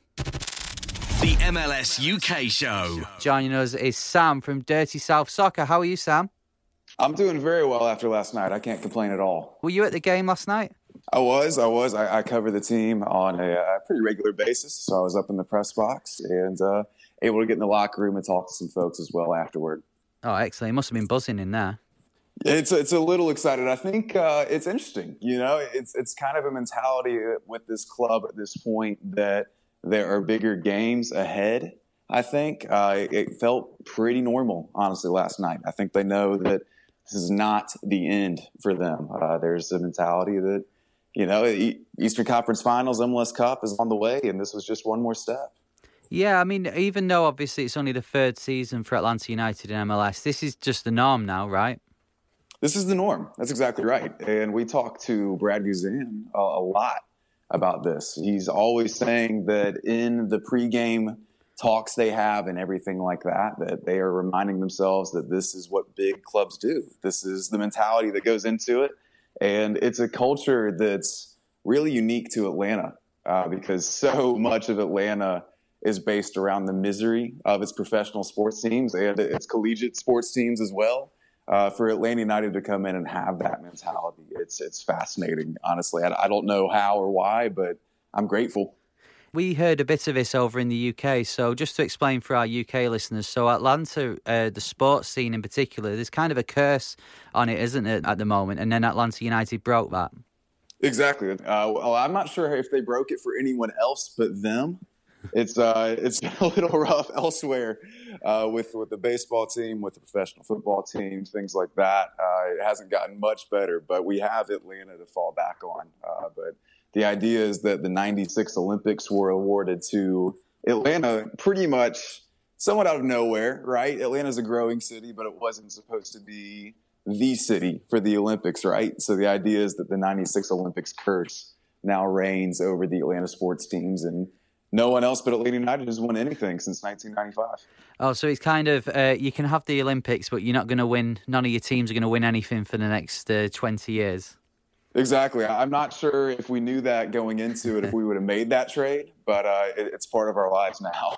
F: The M L S U K Show.
E: Joining us is Sam from Dirty South Soccer. How are you, Sam?
I: I'm doing very well after last night. I can't complain at all.
E: Were you at the game last night?
I: I was. I was. I, I cover the team on a, a pretty regular basis, so I was up in the press box and uh, able to get in the locker room and talk to some folks as well afterward.
E: Oh, excellent. It must have been buzzing in there.
I: It's it's a little excited. I think uh, it's interesting. You know, it's it's kind of a mentality with this club at this point that there are bigger games ahead. I think uh, it felt pretty normal, honestly, last night. I think they know that this is not the end for them. Uh, there's a mentality that, you know, Eastern Conference Finals, M L S Cup is on the way, and this was just one more step.
E: Yeah, I mean, even though obviously it's only the third season for Atlanta United in M L S, this is just the norm now, right?
I: This is the norm. That's exactly right. And we talked to Brad Guzan a, a lot about this. He's always saying that in the pregame talks they have and everything like that, that they are reminding themselves that this is what big clubs do. This is the mentality that goes into it. And it's a culture that's really unique to Atlanta uh, because so much of Atlanta is based around the misery of its professional sports teams and its collegiate sports teams as well. Uh, for Atlanta United to come in and have that mentality, it's it's fascinating, honestly. I, I don't know how or why, but I'm grateful.
E: We heard a bit of this over in the U K, so just to explain for our U K listeners, so Atlanta, uh, the sports scene in particular, there's kind of a curse on it, isn't it, at the moment? And then Atlanta United broke that.
I: Exactly. Uh, well, I'm not sure if they broke it for anyone else but them. It's uh, it's been a little rough elsewhere uh, with with the baseball team, with the professional football teams, things like that. Uh, it hasn't gotten much better, but we have Atlanta to fall back on. Uh, but the idea is that the ninety-six Olympics were awarded to Atlanta pretty much somewhat out of nowhere, right? Atlanta's a growing city, but it wasn't supposed to be the city for the Olympics, right? So the idea is that the ninety-six Olympics curse now reigns over the Atlanta sports teams, and no one else but Atlanta United has won anything since nineteen ninety-five.
E: Oh, so it's kind of, uh, you can have the Olympics, but you're not going to win, none of your teams are going to win anything for the next uh, twenty years.
I: Exactly. I'm not sure if we knew that going into it, if we would have made that trade, but uh, it, it's part of our lives now.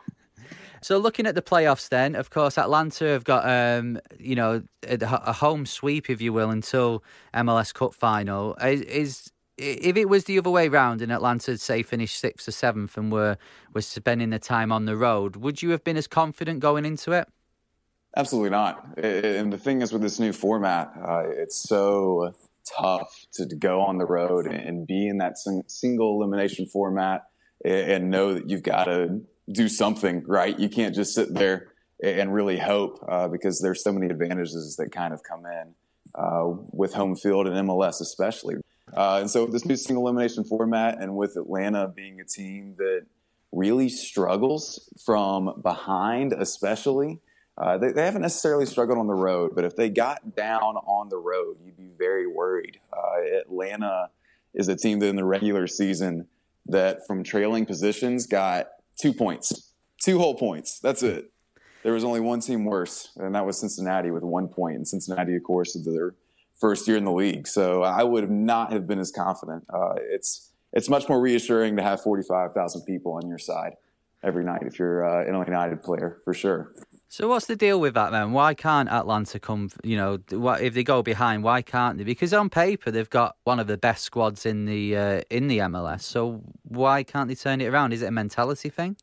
E: So looking at the playoffs then, of course, Atlanta have got, um, you know, a, a home sweep, if you will, until M L S Cup final. Is, is If it was the other way round and Atlanta, say, finished sixth or seventh and were, were spending the time on the road, would you have been as confident going into it?
I: Absolutely not. And the thing is with this new format, uh, it's so tough to go on the road and be in that single elimination format and know that you've got to do something, right? You can't just sit there and really hope uh, because there's so many advantages that kind of come in uh, with home field and M L S especially. Uh, and so this new single elimination format, and with Atlanta being a team that really struggles from behind especially, uh, they, they haven't necessarily struggled on the road, but if they got down on the road, you'd be very worried. Uh, Atlanta is a team that in the regular season that from trailing positions got two points, two whole points. That's it. There was only one team worse, and that was Cincinnati with one point. And Cincinnati, of course, is their first year in the league. So I would have not have been as confident. Uh, it's it's much more reassuring to have forty-five thousand people on your side every night if you're uh, an United player, for sure.
E: So what's the deal with that then? Why can't Atlanta come, you know, if they go behind, why can't they? Because on paper, they've got one of the best squads in the uh, in the M L S. So why can't they turn it around? Is it a mentality thing?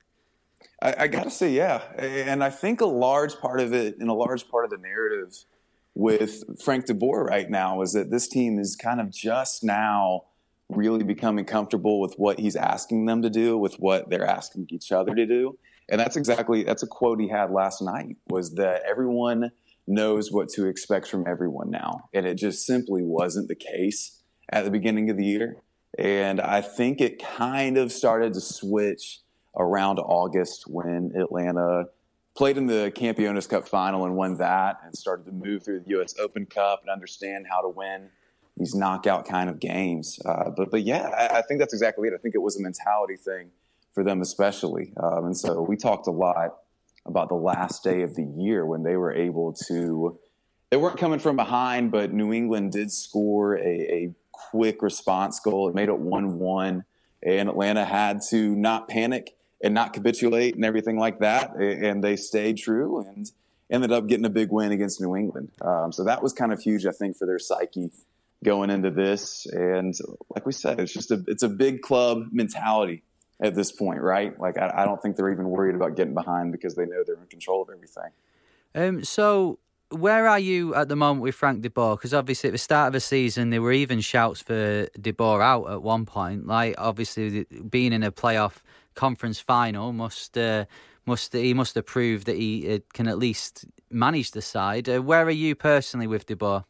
I: I, I got to say, yeah. And I think a large part of it, and a large part of the narrative with Frank DeBoer right now is that this team is kind of just now really becoming comfortable with what he's asking them to do, with what they're asking each other to do. And that's exactly, that's a quote he had last night, was that everyone knows what to expect from everyone now. And it just simply wasn't the case at the beginning of the year. And I think it kind of started to switch around August when Atlanta played in the Campeones Cup final and won that, and started to move through the U S Open Cup and understand how to win these knockout kind of games. Uh, but, but yeah, I, I think that's exactly it. I think it was a mentality thing for them especially. Um, and so we talked a lot about the last day of the year when they were able to, they weren't coming from behind, but New England did score a, a quick response goal. It made it one one, and Atlanta had to not panic and not capitulate and everything like that. And they stayed true and ended up getting a big win against New England. Um, so that was kind of huge, I think, for their psyche going into this. And like we said, it's just a, it's a big club mentality at this point, right? Like, I, I don't think they're even worried about getting behind because they know they're in control of everything.
E: Um, so where are you at the moment with Frank DeBoer? Because obviously at the start of the season, there were even shouts for DeBoer out at one point. Like, obviously, being in a playoff conference final must uh, must he must have proved that he uh, can at least manage the side. Uh, where are you personally with DeBoer?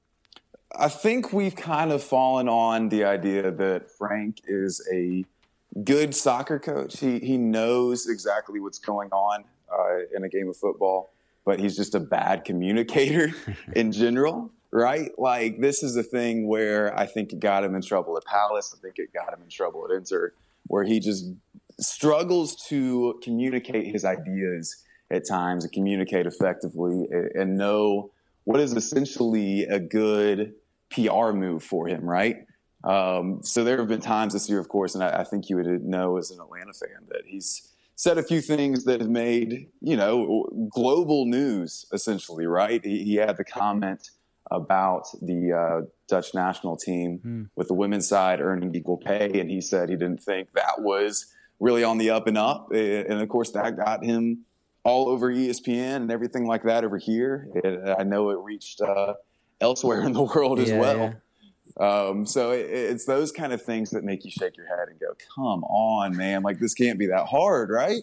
I: I think we've kind of fallen on the idea that Frank is a good soccer coach. He he knows exactly what's going on uh, in a game of football, but he's just a bad communicator in general, right? Like, this is a thing where I think it got him in trouble at Palace. I think it got him in trouble at Inter, where he just struggles to communicate his ideas at times and communicate effectively and know what is essentially a good P R move for him, right? Um, so there have been times this year, of course, and I, I think you would know as an Atlanta fan that he's said a few things that have made, you know, global news, essentially, right? He, he had the comment about the uh, Dutch national team mm. with the women's side earning equal pay, and he said he didn't think that was really on the up and up. And, of course, that got him all over E S P N and everything like that over here. It, I know it reached uh, elsewhere in the world as yeah, well. Yeah. Um, so it, it's those kind of things that make you shake your head and go, come on, man, like, this can't be that hard, right?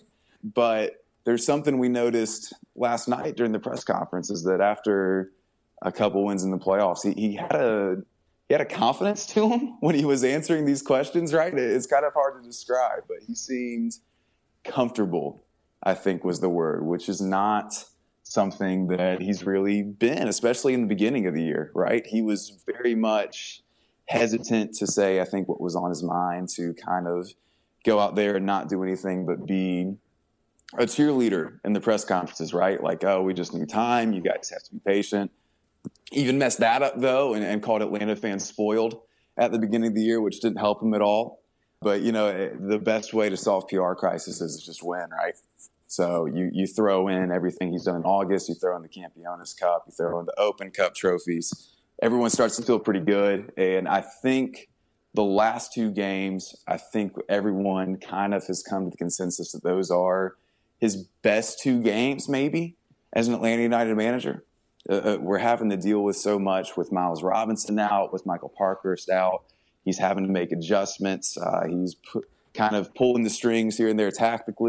I: But there's something we noticed last night during the press conference is that after a couple wins in the playoffs, he, he had a he had a confidence to him when he was answering these questions, right? It's kind of hard to describe, but he seemed comfortable, I think was the word, which is not something that he's really been, especially in the beginning of the year, right? He was very much hesitant to say, I think, what was on his mind, to kind of go out there and not do anything but be a cheerleader in the press conferences, right? Like, oh, we just need time. You guys have to be patient. Even messed that up, though, and, and called Atlanta fans spoiled at the beginning of the year, which didn't help him at all. But, you know, the best way to solve P R crisis is just win, right? So you, you throw in everything he's done in August, you throw in the Campeones Cup, you throw in the Open Cup trophies. Everyone starts to feel pretty good. And I think the last two games, I think everyone kind of has come to the consensus that those are his best two games, maybe, as an Atlanta United manager. Uh, we're having to deal with so much with Miles Robinson out, with Michael Parkhurst out. He's having to make adjustments. Uh, he's pu- kind of pulling the strings here and there tactically.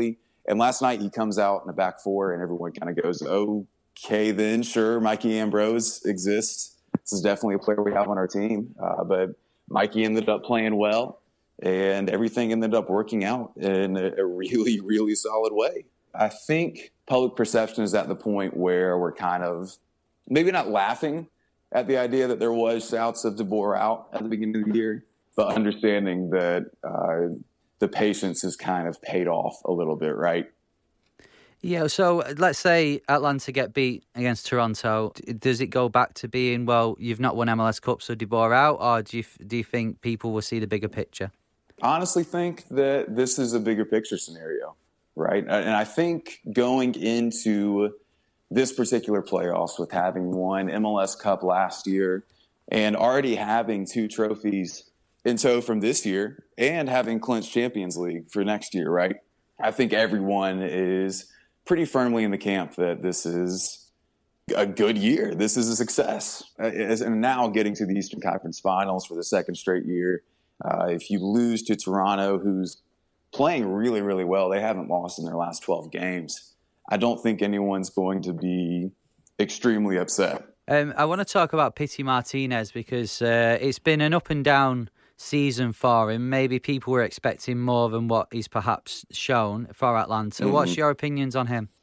I: And last night he comes out in the back four, and everyone kind of goes, okay, then sure, Mikey Ambrose exists. This is definitely a player we have on our team. Uh, but Mikey ended up playing well, and everything ended up working out in a, a really, really solid way. I think public perception is at the point where we're kind of maybe not laughing at the idea that there was shouts of DeBoer out at the beginning of the year, but understanding that uh, the patience has kind of paid off a little bit, right?
E: Yeah, so let's say Atlanta get beat against Toronto. Does it go back to being, well, you've not won M L S Cup, so DeBoer out, or do you do you think people will see the bigger picture?
I: Honestly think that this is a bigger picture scenario, right? And I think going into this particular playoffs with having won M L S Cup last year and already having two trophies in tow from this year and having clinched Champions League for next year, right? I think everyone is pretty firmly in the camp that this is a good year. This is a success. And now getting to the Eastern Conference Finals for the second straight year, uh, if you lose to Toronto, who's playing really, really well, they haven't lost in their last twelve games. I don't think anyone's going to be extremely upset.
E: Um, I want to talk about Pity Martinez because uh, it's been an up and down season for him. Maybe people were expecting more than what he's perhaps shown for Atlanta. Mm-hmm. What's your opinions on him?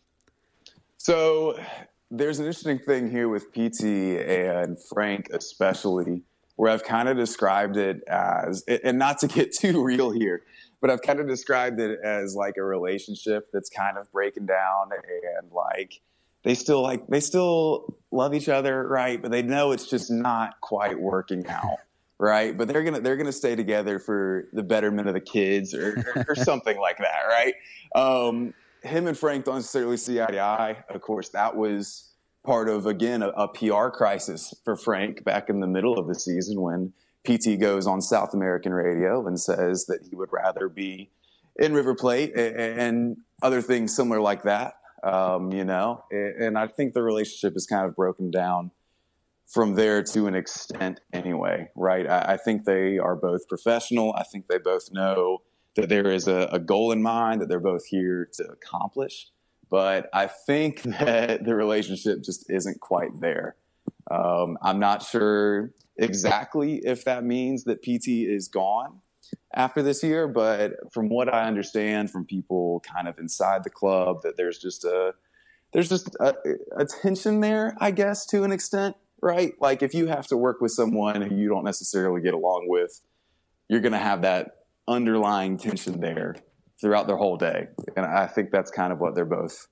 I: So there's an interesting thing here with P T and Frank especially, where I've kind of described it as, and not to get too real here, but I've kind of described it as like a relationship that's kind of breaking down, and like they still like they still love each other, right? But they know it's just not quite working out. Right, but they're gonna they're gonna stay together for the betterment of the kids, or, or, or something like that, right? Um, him and Frank don't necessarily see eye to eye. Of course, that was part of again a, a P R crisis for Frank back in the middle of the season when P T goes on South American radio and says that he would rather be in River Plate and, and other things similar like that. Um, you know, and I think the relationship is kind of broken down from there to an extent anyway, right? I, I think they are both professional. I think they both know that there is a, a goal in mind that they're both here to accomplish. But I think that the relationship just isn't quite there. Um, I'm not sure exactly if that means that P T is gone after this year, but from what I understand from people kind of inside the club, that there's just a there's just a, a tension there, I guess, to an extent. Right? Like if you have to work with someone who you don't necessarily get along with, you're going to have that underlying tension there throughout their whole day. And I think that's kind of what they're both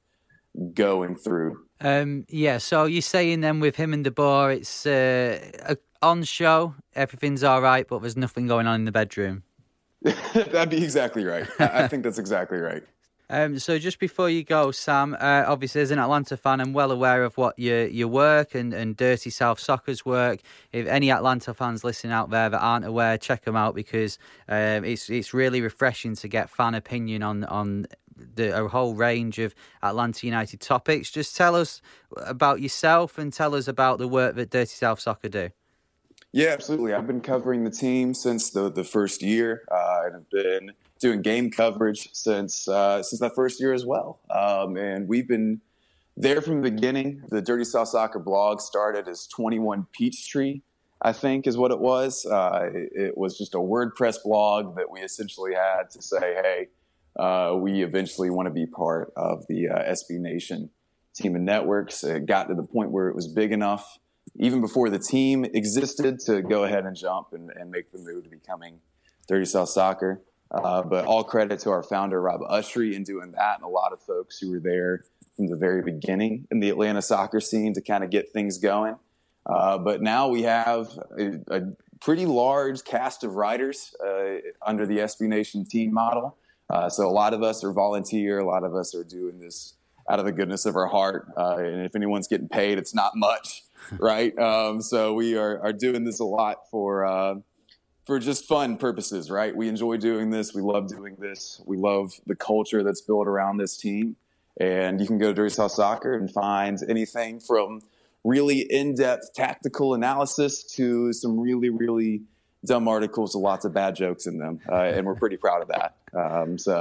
I: going through.
E: Um, yeah, so you're saying then with him and DeBoer, it's uh, on show, everything's all right, but there's nothing going on in the bedroom.
I: That'd be exactly right. I think that's exactly right.
E: Um, so just before you go, Sam, uh, obviously as an Atlanta fan, I'm well aware of what your your work and, and Dirty South Soccer's work. If any Atlanta fans listening out there that aren't aware, check them out because um, it's it's really refreshing to get fan opinion on on the, a whole range of Atlanta United topics. Just tell us about yourself and tell us about the work that Dirty South Soccer do.
I: Yeah, absolutely. I've been covering the team since the, the first year uh, and have been doing game coverage since uh, since that first year as well. Um, and we've been there from the beginning. The Dirty South Soccer blog started as twenty-one Peachtree, I think is what it was. Uh, it, it was just a WordPress blog that we essentially had to say, hey, uh, we eventually want to be part of the uh, S B Nation team and networks. It got to the point where it was big enough, even before the team existed, to go ahead and jump and, and make the move to becoming Dirty South Soccer. Uh, but all credit to our founder, Rob Usry, in doing that, and a lot of folks who were there from the very beginning in the Atlanta soccer scene to kind of get things going. Uh, but now we have a, a pretty large cast of writers uh, under the S B Nation team model. Uh, so a lot of us are volunteer. A lot of us are doing this out of the goodness of our heart. Uh, and if anyone's getting paid, it's not much, right? Um, so we are, are doing this a lot for uh, for just fun purposes, right? We enjoy doing this. We love doing this. We love the culture that's built around this team. And you can go to Dirty South Soccer and find anything from really in-depth tactical analysis to some really, really dumb articles with lots of bad jokes in them. Uh, and we're pretty proud of that. Um, so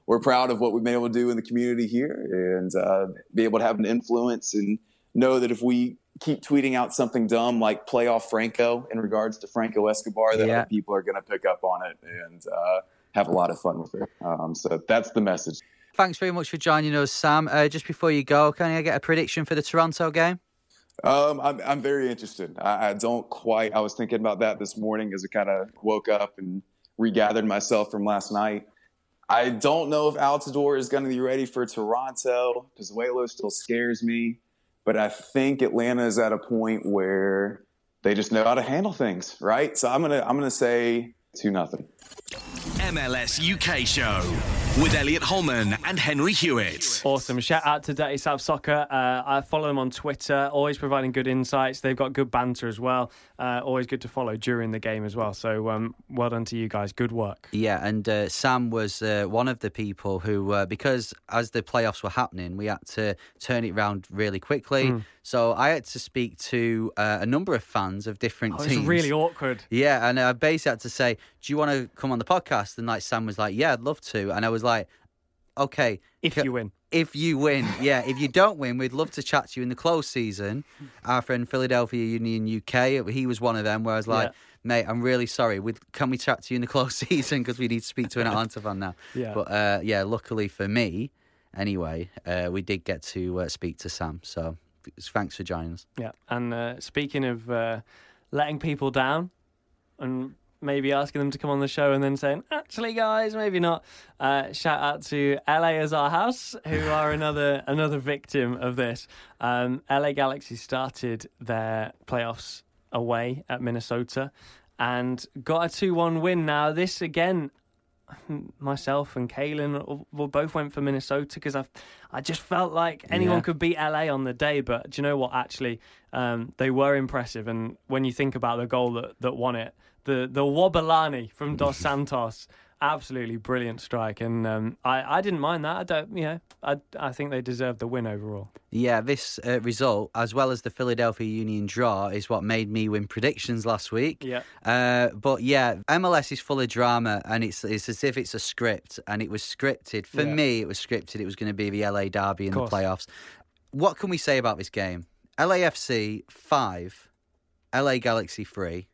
I: we're proud of what we've been able to do in the community here, and uh, be able to have an influence and know that if we keep tweeting out something dumb like playoff Franco in regards to Franco Escobar, that
E: Yeah.
I: other people are going to pick up on it and uh, have a lot of fun with it. Um, so that's the message.
E: Thanks very much for joining us, Sam. Uh, just before you go, can I get a prediction for the Toronto game?
I: Um, I'm, I'm very interested. I, I don't quite, I was thinking about that this morning as I kind of woke up and regathered myself from last night. I don't know if Altidore is going to be ready for Toronto. Pozuelo still scares me, but I think Atlanta is at a point where they just know how to handle things, right? So I'm going to, I'm going to say two nothing.
F: M L S U K Show with Elliot Holman and Henry Hewitt.
G: Awesome. Shout out to Dirty South Soccer. Uh, I follow them on Twitter, always providing good insights. They've got good banter as well. Uh, always good to follow during the game as well. So um, well done to you guys. Good work.
E: Yeah, and uh, Sam was uh, one of the people who, uh, because as the playoffs were happening, we had to turn it around really quickly.
G: Mm.
E: So I had to speak to uh, a number of fans of different
G: Oh,
E: teams.
G: it's really awkward.
E: Yeah, and I basically had to say, do you want to come on the podcast? And like Sam was like, yeah, I'd love to. And I was like, okay.
G: If you win.
E: If you win, yeah. If you don't win, we'd love to chat to you in the close season. Our friend Philadelphia Union U K, he was one of them where I was like,
G: Yeah.
E: mate, I'm really sorry. We'd, can we chat to you in the close season? Because we need to speak to an Atlanta fan now.
G: Yeah.
E: But uh, yeah, luckily for me, anyway, uh, we did get to uh, speak to Sam. So thanks for joining us.
G: Yeah. And uh, speaking of uh, letting people down and maybe asking them to come on the show and then saying, actually, guys, maybe not. Uh, shout out to L A as our house, who are another another victim of this. Um, L A Galaxy started their playoffs away at Minnesota and got a two one win. Now, this again, myself and Kaylin we both went for Minnesota because I I just felt like anyone
E: Yeah.
G: could beat L A on the day. But do you know what? Actually, um, they were impressive. And when you think about the goal that, that won it, the the Wobalani from Dos Santos, absolutely brilliant strike. And um, I I didn't mind that. I don't, you know, I I think they deserved the win overall.
E: Yeah, this uh, result, as well as the Philadelphia Union draw, is what made me win predictions last week.
G: Yeah.
E: Uh, but yeah, M L S is full of drama, and it's it's as if it's a script, and it was scripted. For
G: Yeah.
E: me, it was scripted. It was going to be the L A derby in the
G: Course.
E: playoffs. What can we say about this game? L A F C five, L A Galaxy three.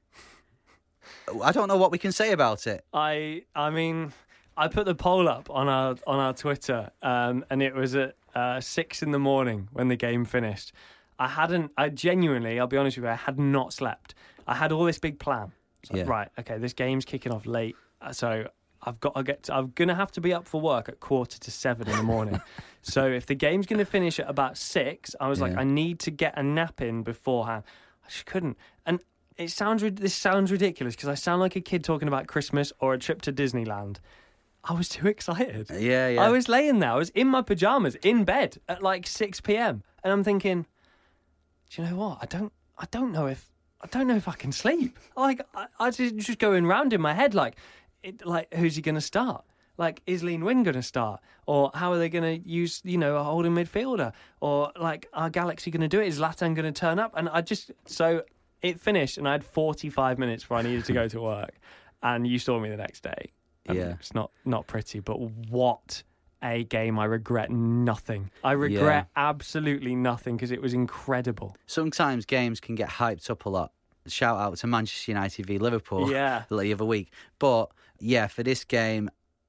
E: I don't know what we can say about it.
G: I I mean, I put the poll up on our on our Twitter, um, and it was at uh, six in the morning when the game finished. I hadn't. I genuinely, I'll be honest with you, I had not slept. I had all this big plan. It's like,
E: Yeah.
G: Right, okay, this game's kicking off late, so I've got to get. To, I'm gonna have to be up for work at quarter to seven in the morning. So if the game's gonna finish at about six, I was like,
E: Yeah.
G: I need to get a nap in beforehand. I just couldn't, and. It sounds this sounds ridiculous because I sound like a kid talking about Christmas or a trip to Disneyland. I was too excited.
E: Yeah, yeah.
G: I was laying there. I was in my pajamas in bed at like six p.m. and I'm thinking, do you know what? I don't. I don't know if. I don't know if I can sleep. Like I, I just just going round in my head like, it, like who's he going to start? Like, is Lean Win going to start? Or how are they going to use, you know, a holding midfielder? Or like, are Galaxy going to do it? Is Zlatan going to turn up? And I just so. It finished, and I had forty-five minutes before I needed to go to work. And you saw me the next day. And
E: Yeah.
G: It's not, not pretty, but what a game. I regret nothing. I regret absolutely nothing because it was incredible.
E: Sometimes games can get hyped up a lot. Shout out to Manchester United v Liverpool
G: Yeah.
E: the other week. But yeah, for this game,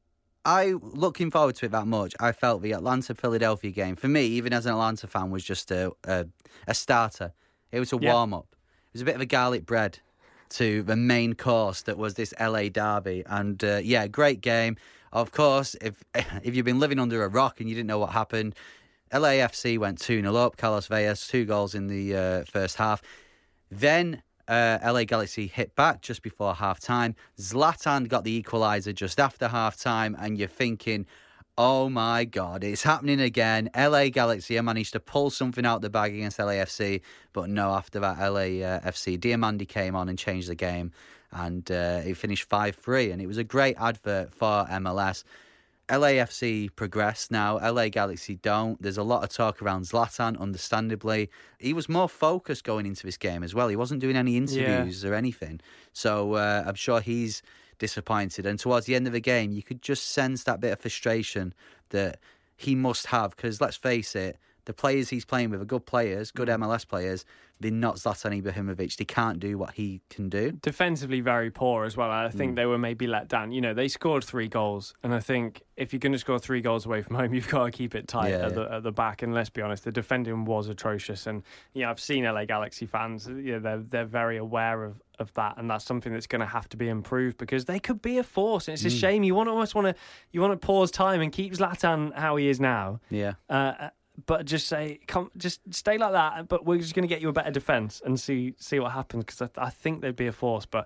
E: I looking forward to it that much. I felt the Atlanta-Philadelphia game, for me, even as an Atlanta fan, was just a a, a starter. It was a
G: Yeah.
E: warm-up. It was a bit of a garlic bread to the main course that was this L A derby. And uh, yeah, great game. Of course, if if you've been living under a rock and you didn't know what happened, L A F C went two nil up. Carlos Veyes, two goals in the uh, first half. Then uh, L A Galaxy hit back just before half-time. Zlatan got the equaliser just after half-time, and you're thinking, oh my God, it's happening again. L A Galaxy managed to pull something out the bag against L A F C, but no, after that, L A F C, Diamandi came on and changed the game, and uh, it finished five three, and it was a great advert for M L S. L A F C progress now, L A Galaxy don't. There's a lot of talk around Zlatan, understandably. He was more focused going into this game as well. He wasn't doing any interviews or anything. So uh, I'm sure he's disappointed. And towards the end of the game, you could just sense that bit of frustration that he must have, because let's face it, the players he's playing with are good players, good M L S players. They're not Zlatan Ibrahimovic. They can't do what he can do.
G: Defensively very poor as well. I think mm. they were maybe let down. You know, they scored three goals, and I think if you're going to score three goals away from home, you've got to keep it tight yeah, at, yeah. The, at the back. And let's be honest, the defending was atrocious. And you know, I've seen L A Galaxy fans. You know, they're they're very aware of, of that, and that's something that's going to have to be improved, because they could be a force. And it's a mm. shame. You want to almost want to you want to pause time and keep Zlatan how he is now.
E: Yeah.
G: Uh, But just say, come, just stay like that. But we're just going to get you a better defence and see see what happens, because I, I think they'd be a force. But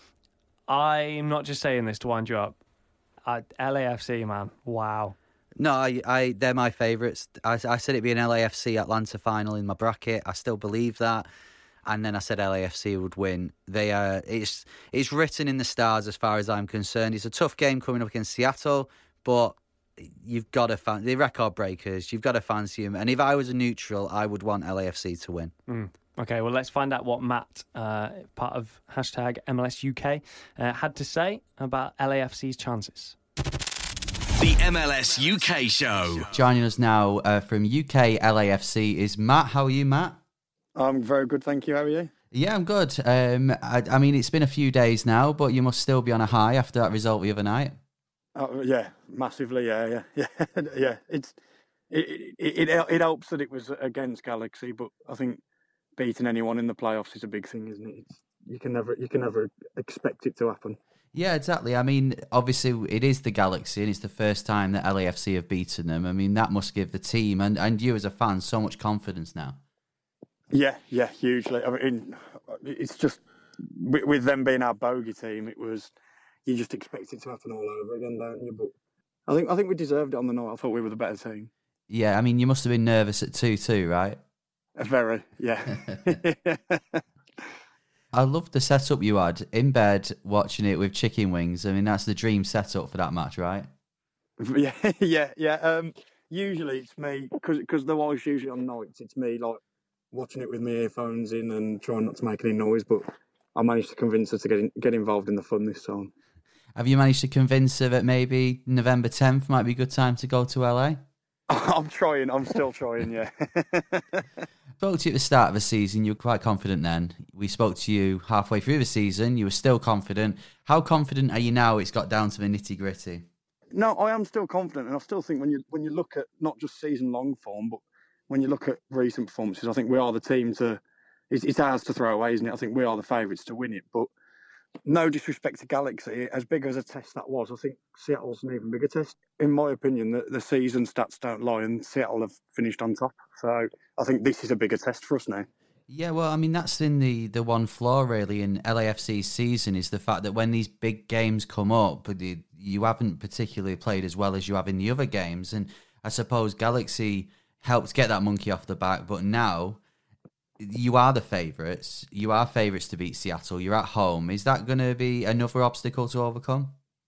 G: I'm not just saying this to wind you up. I, L A F C, man, wow.
E: No, I, I they're my favourites. I, I said it'd be an L A F C Atlanta final in my bracket. I still believe that. And then I said L A F C would win. They are. It's it's written in the stars as far as I'm concerned. It's a tough game coming up against Seattle, but you've got to fancy the record breakers. You've got to fancy them. And if I was a neutral, I would want L A F C to win.
G: Mm. Okay, well, let's find out what Matt, uh, part of hashtag M L S U K, uh, had to say about L A F C's chances.
F: The M L S U K show.
E: Joining us now uh, from U K L A F C is Matt. How are you, Matt?
J: I'm very good, thank you. How are you?
E: Yeah, I'm good. Um, I, I mean, it's been a few days now, but you must still be on a high after that result the other night.
J: Oh, yeah, massively, yeah, yeah, yeah, yeah. It's it, it it it helps that it was against Galaxy, but I think beating anyone in the playoffs is a big thing, isn't it? It's, you can never you can never expect it to happen.
E: Yeah, exactly. I mean, obviously, it is the Galaxy, and it's the first time that L A F C have beaten them. I mean, that must give the team and, and you as a fan so much confidence now.
J: Yeah, yeah, hugely. I mean, it's just with, with them being our bogey team, it was. You just expect it to happen all over again, don't you? But I think I think we deserved it on the night. I thought we were the better team.
E: Yeah, I mean, you must have been nervous at two two, right?
J: Very, yeah.
E: I love the setup you had in bed watching it with chicken wings. I mean, that's the dream setup for that match, right?
J: Yeah, yeah, yeah. Um, usually it's me, because the wife's usually on nights, it's me like watching it with my earphones in and trying not to make any noise, but I managed to convince her to get in, get involved in the fun this time.
E: Have you managed to convince her that maybe November tenth might be a good time to go to L A?
J: I'm trying. I'm still trying, yeah.
E: Spoke to you at the start of the season. You were quite confident then. We spoke to you halfway through the season. You were still confident. How confident are you now it's got down to the nitty-gritty?
J: No, I am still confident. And I still think when you when you look at not just season-long form, but when you look at recent performances, I think we are the team to... It's, it's ours to throw away, isn't it? I think we are the favourites to win it. But no disrespect to Galaxy, as big as a test that was, I think Seattle's an even bigger test. In my opinion, the, the season stats don't lie, and Seattle have finished on top. So I think this is a bigger test for us now.
E: Yeah, well, I mean, that's in the, the one flaw, really, in L A F C's season, is the fact that when these big games come up, you haven't particularly played as well as you have in the other games. And I suppose Galaxy helped get that monkey off the back, but now... You are the favourites. You are favourites to beat Seattle. You're at home. Is that going to be another obstacle to overcome?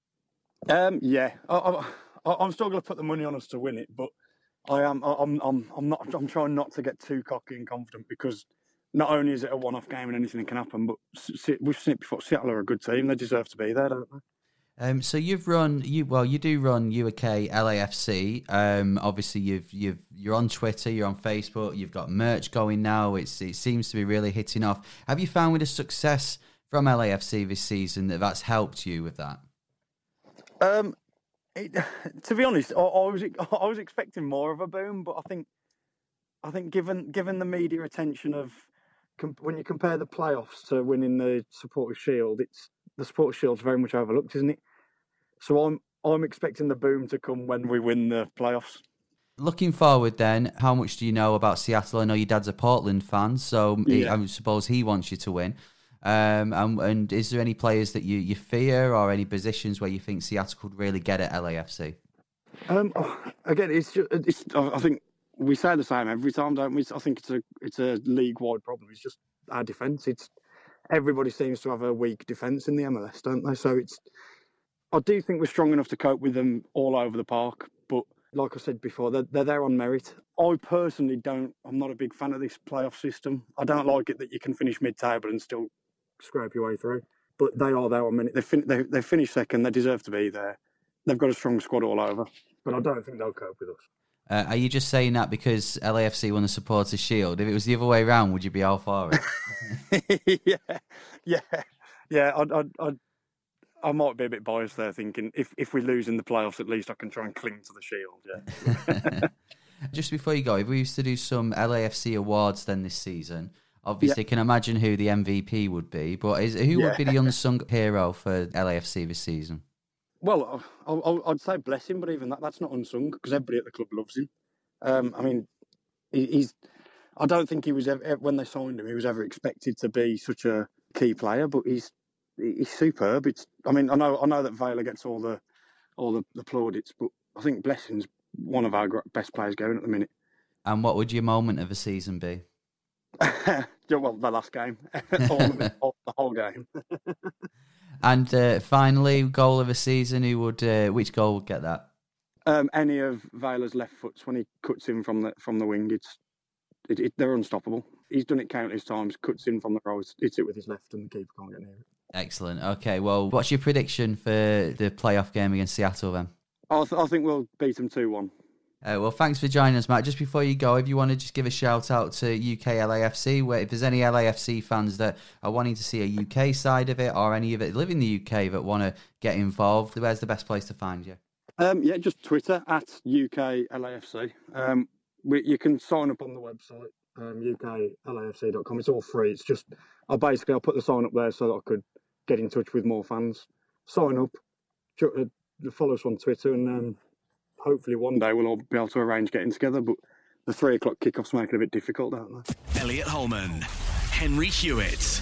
J: Um, yeah, I, I, I'm still going to put the money on us to win it, but I am. I'm. I'm. I'm not. I'm trying not to get too cocky and confident, because not only is it a one-off game and anything can happen, but we've seen it before. Seattle are a good team. They deserve to be there, don't they?
E: Um, so you've run you well. You do run U K L A F C. Um, obviously, you've you've you're on Twitter, you're on Facebook. You've got merch going now. It's it seems to be really hitting off. Have you found with the success from L A F C this season that that's helped you with that?
J: Um, it, to be honest, I, I was I was expecting more of a boom, but I think I think given given the media attention of when you compare the playoffs to winning the Supporters' Shield, it's the Supporters' Shield's very much overlooked, isn't it? So I'm I'm expecting the boom to come when we win the playoffs.
E: Looking forward then, how much do you know about Seattle? I know your dad's a Portland fan, so yeah. I suppose he wants you to win. Um, and, and is there any players that you, you fear, or any positions where you think Seattle could really get at L A F C?
J: Um, again, it's just, it's, I think we say the same every time, don't we? I think it's a it's a league-wide problem. It's just our defence. It's everybody seems to have a weak defence in the M L S, don't they? So it's I do think we're strong enough to cope with them all over the park, but like I said before, they're, they're there on merit. I personally don't. I'm not a big fan of this playoff system. I don't like it that you can finish mid-table and still scrape your way through. but they are there. I mean, they, fin- they they finished second. They deserve to be there. They've got a strong squad all over, but I don't think they'll cope with us.
E: Uh, are you just saying that because L A F C won the Supporters' Shield? If it was the other way around, would you be all for
J: it? yeah, yeah, yeah. I'd, I'd, I'd, I might be a bit biased there, thinking if, if we lose in the playoffs, at least I can try and cling to the Shield. Yeah.
E: Just before you go, if we used to do some L A F C awards then this season, obviously
J: yeah.
E: can imagine who the M V P would be, but is, who
J: yeah.
E: would be the unsung hero for L A F C this season?
J: Well, I, I, I'd say Blessing, but even that, that's not unsung because everybody at the club loves him. Um, I mean, he, he's. I don't think he was ever, when they signed him, he was ever expected to be such a key player, but he's he's superb. It's. I mean, I know I know that Vela gets all the all the, the plaudits, but I think Blessing's one of our best players going at the minute.
E: And what would your moment of the season be?
J: Well, the last game, all of it, all, the whole game.
E: And uh, finally, goal of the season. Who would? Uh, which goal would get that?
J: Um, any of Vela's left foots when he cuts in from the from the wing, it's it, it, they're unstoppable. He's done it countless times. Cuts in from the right, hits it with his left, and the keeper can't get near it.
E: Excellent. Okay, well, what's your prediction for the playoff game against Seattle then?
J: I, th- I think we'll beat them two one.
E: Uh, well, thanks for joining us, Matt. Just before you go, if you want to just give a shout out to U K L A F C, where if there's any L A F C fans that are wanting to see a U K side of it, or any of it live in the U K that want to get involved, where's the best place to find you?
J: Um, yeah, just Twitter at U K L A F C. Um, we, you can sign up on the website, um, U K L A F C dot com. It's all free. It's just, I basically, I'll put the sign up there so that I could get in touch with more fans. Sign up, follow us on Twitter, and um, hopefully one day we'll all be able to arrange getting together. But the three o'clock kickoffs make it a bit difficult, don't they?
F: Elliot Holman, Henry Hewitt,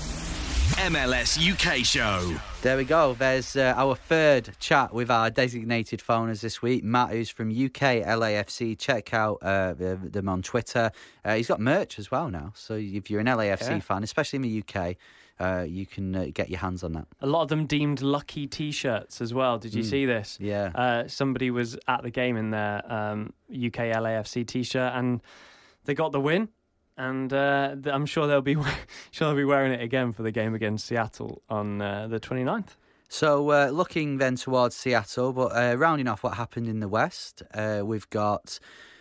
F: M L S U K show.
E: There we go. There's uh, our third chat with our designated phoners this week. Matt, who's from U K L A F C. Check out uh, them on Twitter. Uh, he's got merch as well now. So if you're an L A F C yeah. fan, especially in the U K, uh, you can uh, get your hands on that.
G: A lot of them deemed lucky T-shirts as well. Did you mm. see this?
E: Yeah.
G: Uh, somebody was at the game in their um, U K L A F C T-shirt and they got the win. And uh, I'm sure they'll be sure they'll be wearing it again for the game against Seattle on uh, the twenty-ninth.
E: So uh, looking then towards Seattle, but uh, rounding off what happened in the West, uh, we've got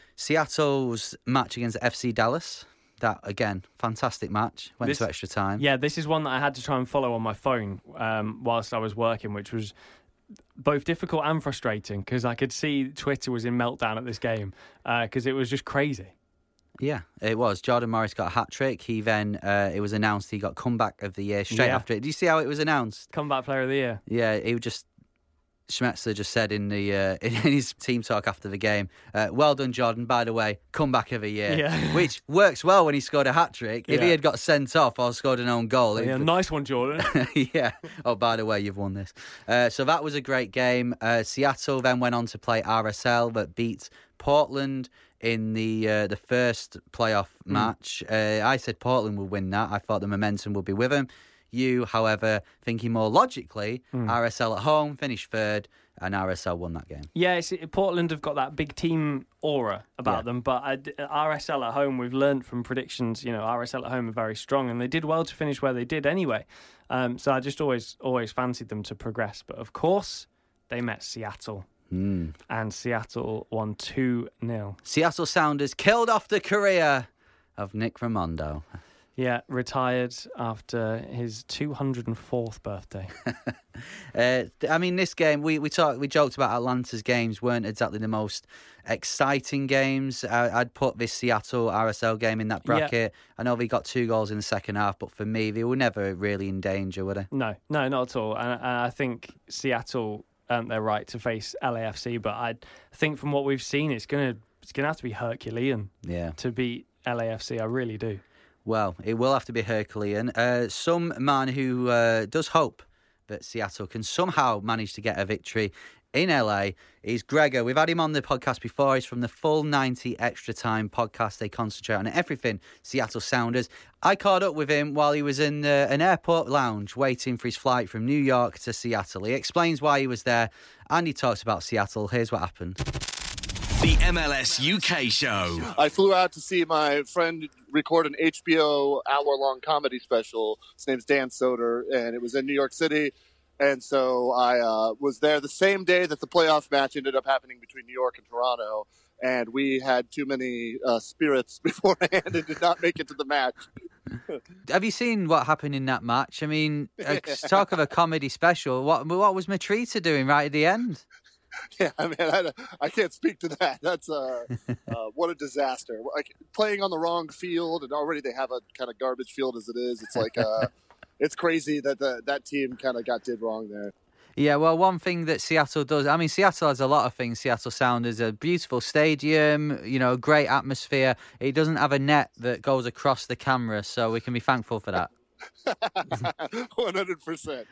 E: Seattle's match against F C Dallas. That, again, fantastic match. Went
G: this,
E: to extra time.
G: Yeah, this is one that I had to try and follow on my phone um, whilst I was working, which was both difficult and frustrating because I could see Twitter was in meltdown at this game because uh, it was just crazy.
E: Yeah, it was. Jordan Morris got a hat-trick. He then, uh, it was announced he got comeback of the year straight yeah. after it. Did you see how it was announced?
G: Comeback player of the year.
E: Yeah, he just, Schmetzer just said in the uh, in his team talk after the game, uh, well done, Jordan, by the way, comeback of the year.
G: Yeah.
E: Which works well when he scored a hat-trick. If
G: yeah.
E: he had got sent off or scored an own goal.
G: Yeah,
E: it,
G: nice one, Jordan.
E: yeah. Oh, by the way, you've won this. Uh, so that was a great game. Uh, Seattle then went on to play R S L that beat Portland in the uh, the first playoff mm. match. Uh, I said Portland would win that. I thought the momentum would be with them. You, however, thinking more logically, mm. R S L at home, finished third, and R S L won that game.
G: Yeah, it's, Portland have got that big team aura about yeah. them, but I, R S L at home, we've learned from predictions, you know, R S L at home are very strong, and they did well to finish where they did anyway. Um, so I just always, always fancied them to progress. But of course, they met Seattle.
E: Mm.
G: And Seattle won two nil.
E: Seattle Sounders killed off the career of Nick Raimondo.
G: Yeah, retired after his two hundred fourth birthday.
E: uh, I mean, this game, we we talked, we joked about Atlanta's games weren't exactly the most exciting games. I, I'd put this Seattle R S L game in that bracket. Yeah. I know they got two goals in the second half, but for me, they were never really in danger, were they?
G: No, no, not at all. And, and I think Seattle earned their right to face L A F C, but I think from what we've seen, it's gonna it's gonna have to be Herculean
E: yeah.
G: to beat L A F C. I really do.
E: Well, it will have to be Herculean. Uh, some man who uh, does hope that Seattle can somehow manage to get a victory in L A is Gregor. We've had him on the podcast before. He's from the Full ninety Extra Time podcast. They concentrate on everything Seattle Sounders. I caught up with him while he was in uh, an airport lounge waiting for his flight from New York to Seattle. He explains why he was there and he talks about Seattle. Here's what happened.
F: The M L S U K Show.
K: I flew out to see my friend record an H B O hour-long comedy special. His name's Dan Soder, and it was in New York City. And so I uh, was there the same day that the playoff match ended up happening between New York and Toronto. And we had too many uh, spirits beforehand and did not make it to the match.
E: Have you seen what happened in that match? I mean, uh, talk of a comedy special. What what was Matrita doing right at the end?
K: Yeah, I mean, I, I can't speak to that. That's uh, uh, what a disaster. Like playing on the wrong field, and already they have a kind of garbage field as it is. It's like uh, it's crazy that the, that team kind of got did wrong there.
E: Yeah, well, one thing that Seattle does, I mean, Seattle has a lot of things. Seattle Sounders, a beautiful stadium, you know, great atmosphere. It doesn't have a net that goes across the camera, so we can be thankful for that.
K: one hundred percent.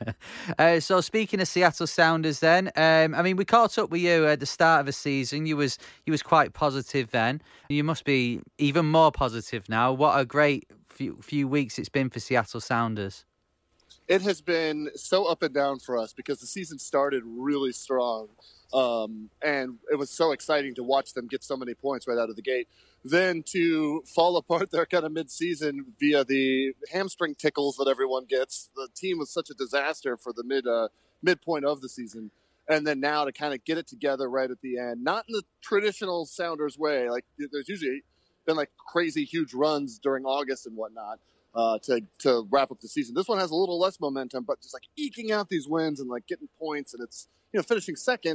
E: uh, so speaking of Seattle Sounders then, um, I mean, we caught up with you at the start of the season. You was you was quite positive then. You must be even more positive now. What a great few, few weeks it's been for Seattle Sounders.
K: It has been so up and down for us because the season started really strong. Um, and it was so exciting to watch them get so many points right out of the gate. Then to fall apart there kind of mid-season via the hamstring tickles that everyone gets. The team was such a disaster for the mid uh, midpoint of the season. And then now to kind of get it together right at the end, not in the traditional Sounders way. Like there's usually been like crazy huge runs during August and whatnot. Uh, to to wrap up the season. This one has a little less momentum, but just like eking out these wins and like getting points, and it's, you know, finishing second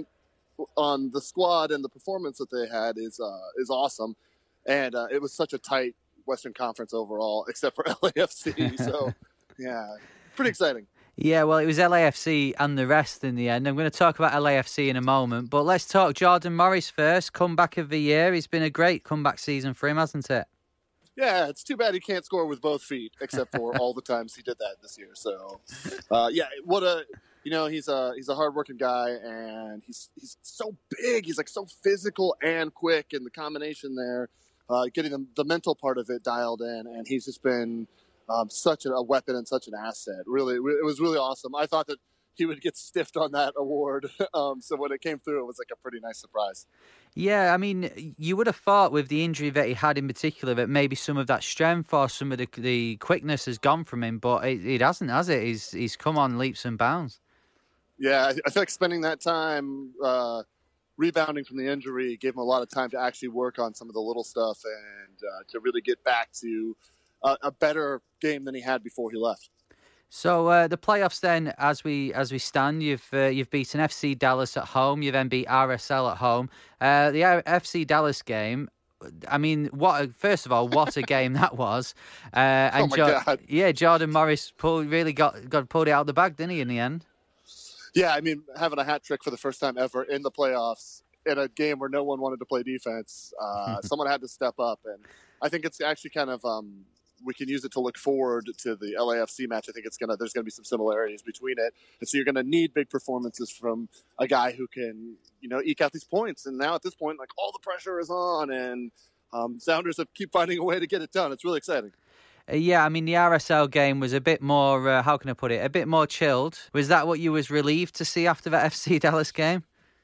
K: on the squad and the performance that they had is uh, is awesome. And uh, it was such a tight Western Conference overall, except for L A F C. So yeah, pretty exciting.
E: Yeah, well, it was L A F C and the rest in the end. I'm going to talk about L A F C in a moment, but let's talk Jordan Morris first. Comeback of the year. It's been a great comeback season for him, hasn't it?
K: Yeah, it's too bad he can't score with both feet, except for all the times he did that this year. So, uh, yeah, what a, you know, he's a he's a hardworking guy, and he's he's so big. He's like so physical and quick, and the combination there, uh, getting the, the mental part of it dialed in, and he's just been um, such a, a weapon and such an asset. Really, it was really awesome. I thought that he would get stiffed on that award, um, so when it came through, it was like a pretty nice surprise.
E: Yeah, I mean, you would have thought with the injury that he had in particular that maybe some of that strength or some of the, the quickness has gone from him, but it, it hasn't, has it? He's he's come on leaps and bounds.
K: Yeah, I, I feel like spending that time uh, rebounding from the injury gave him a lot of time to actually work on some of the little stuff and uh, to really get back to a, a better game than he had before he left.
E: So uh, the playoffs then, as we as we stand, you've uh, you've beaten F C Dallas at home. You then beat R S L at home. Uh, the F C Dallas game. I mean, what? A, first of all, what a game that was! Uh, and
K: oh my
E: jo-
K: God!
E: Yeah, Jordan Morris pulled, really got got pulled it out of the bag, didn't he? In the end.
K: Yeah, I mean, having a hat trick for the first time ever in the playoffs in a game where no one wanted to play defense, uh, someone had to step up, and I think it's actually kind of. Um, we can use it to look forward to the L A F C match. I think it's gonna there's gonna be some similarities between it, and so you're gonna need big performances from a guy who can, you know, eke out these points. And now at this point, like all the pressure is on, and um, Sounders have keep finding a way to get it done. It's really exciting.
E: Uh, yeah, I mean the R S L game was a bit more. Uh, how can I put it? A bit more chilled. Was that what you was relieved to see after that F C Dallas game?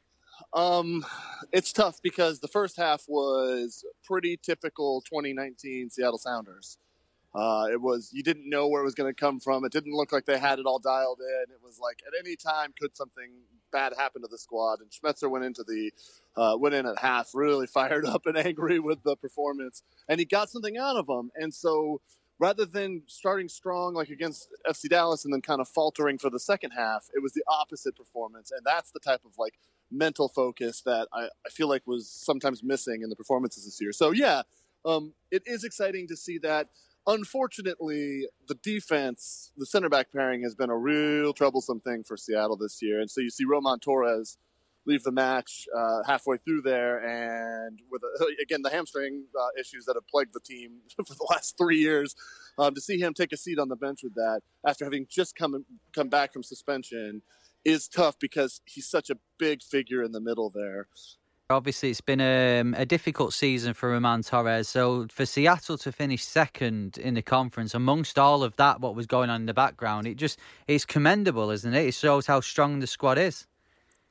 K: Um, it's tough because the first half was pretty typical twenty nineteen Seattle Sounders. Uh, it was, you didn't know where it was going to come from. It didn't look like they had it all dialed in. It was like at any time could something bad happen to the squad. And Schmetzer went into the, uh, went in at half really fired up and angry with the performance, and he got something out of them. And so rather than starting strong, like against F C Dallas and then kind of faltering for the second half, it was the opposite performance. And that's the type of like mental focus that I, I feel like was sometimes missing in the performances this year. So yeah, um, it is exciting to see that. Unfortunately, the defense, the center back pairing has been a real troublesome thing for Seattle this year. And so you see Roman Torres leave the match uh, halfway through there. And with, a, again, the hamstring uh, issues that have plagued the team for the last three years, um, to see him take a seat on the bench with that after having just come, come back from suspension is tough because he's such a big figure in the middle there.
E: Obviously, it's been um, a difficult season for Roman Torres. So for Seattle to finish second in the conference, amongst all of that, what was going on in the background, it just it's commendable, isn't it? It shows how strong the squad is.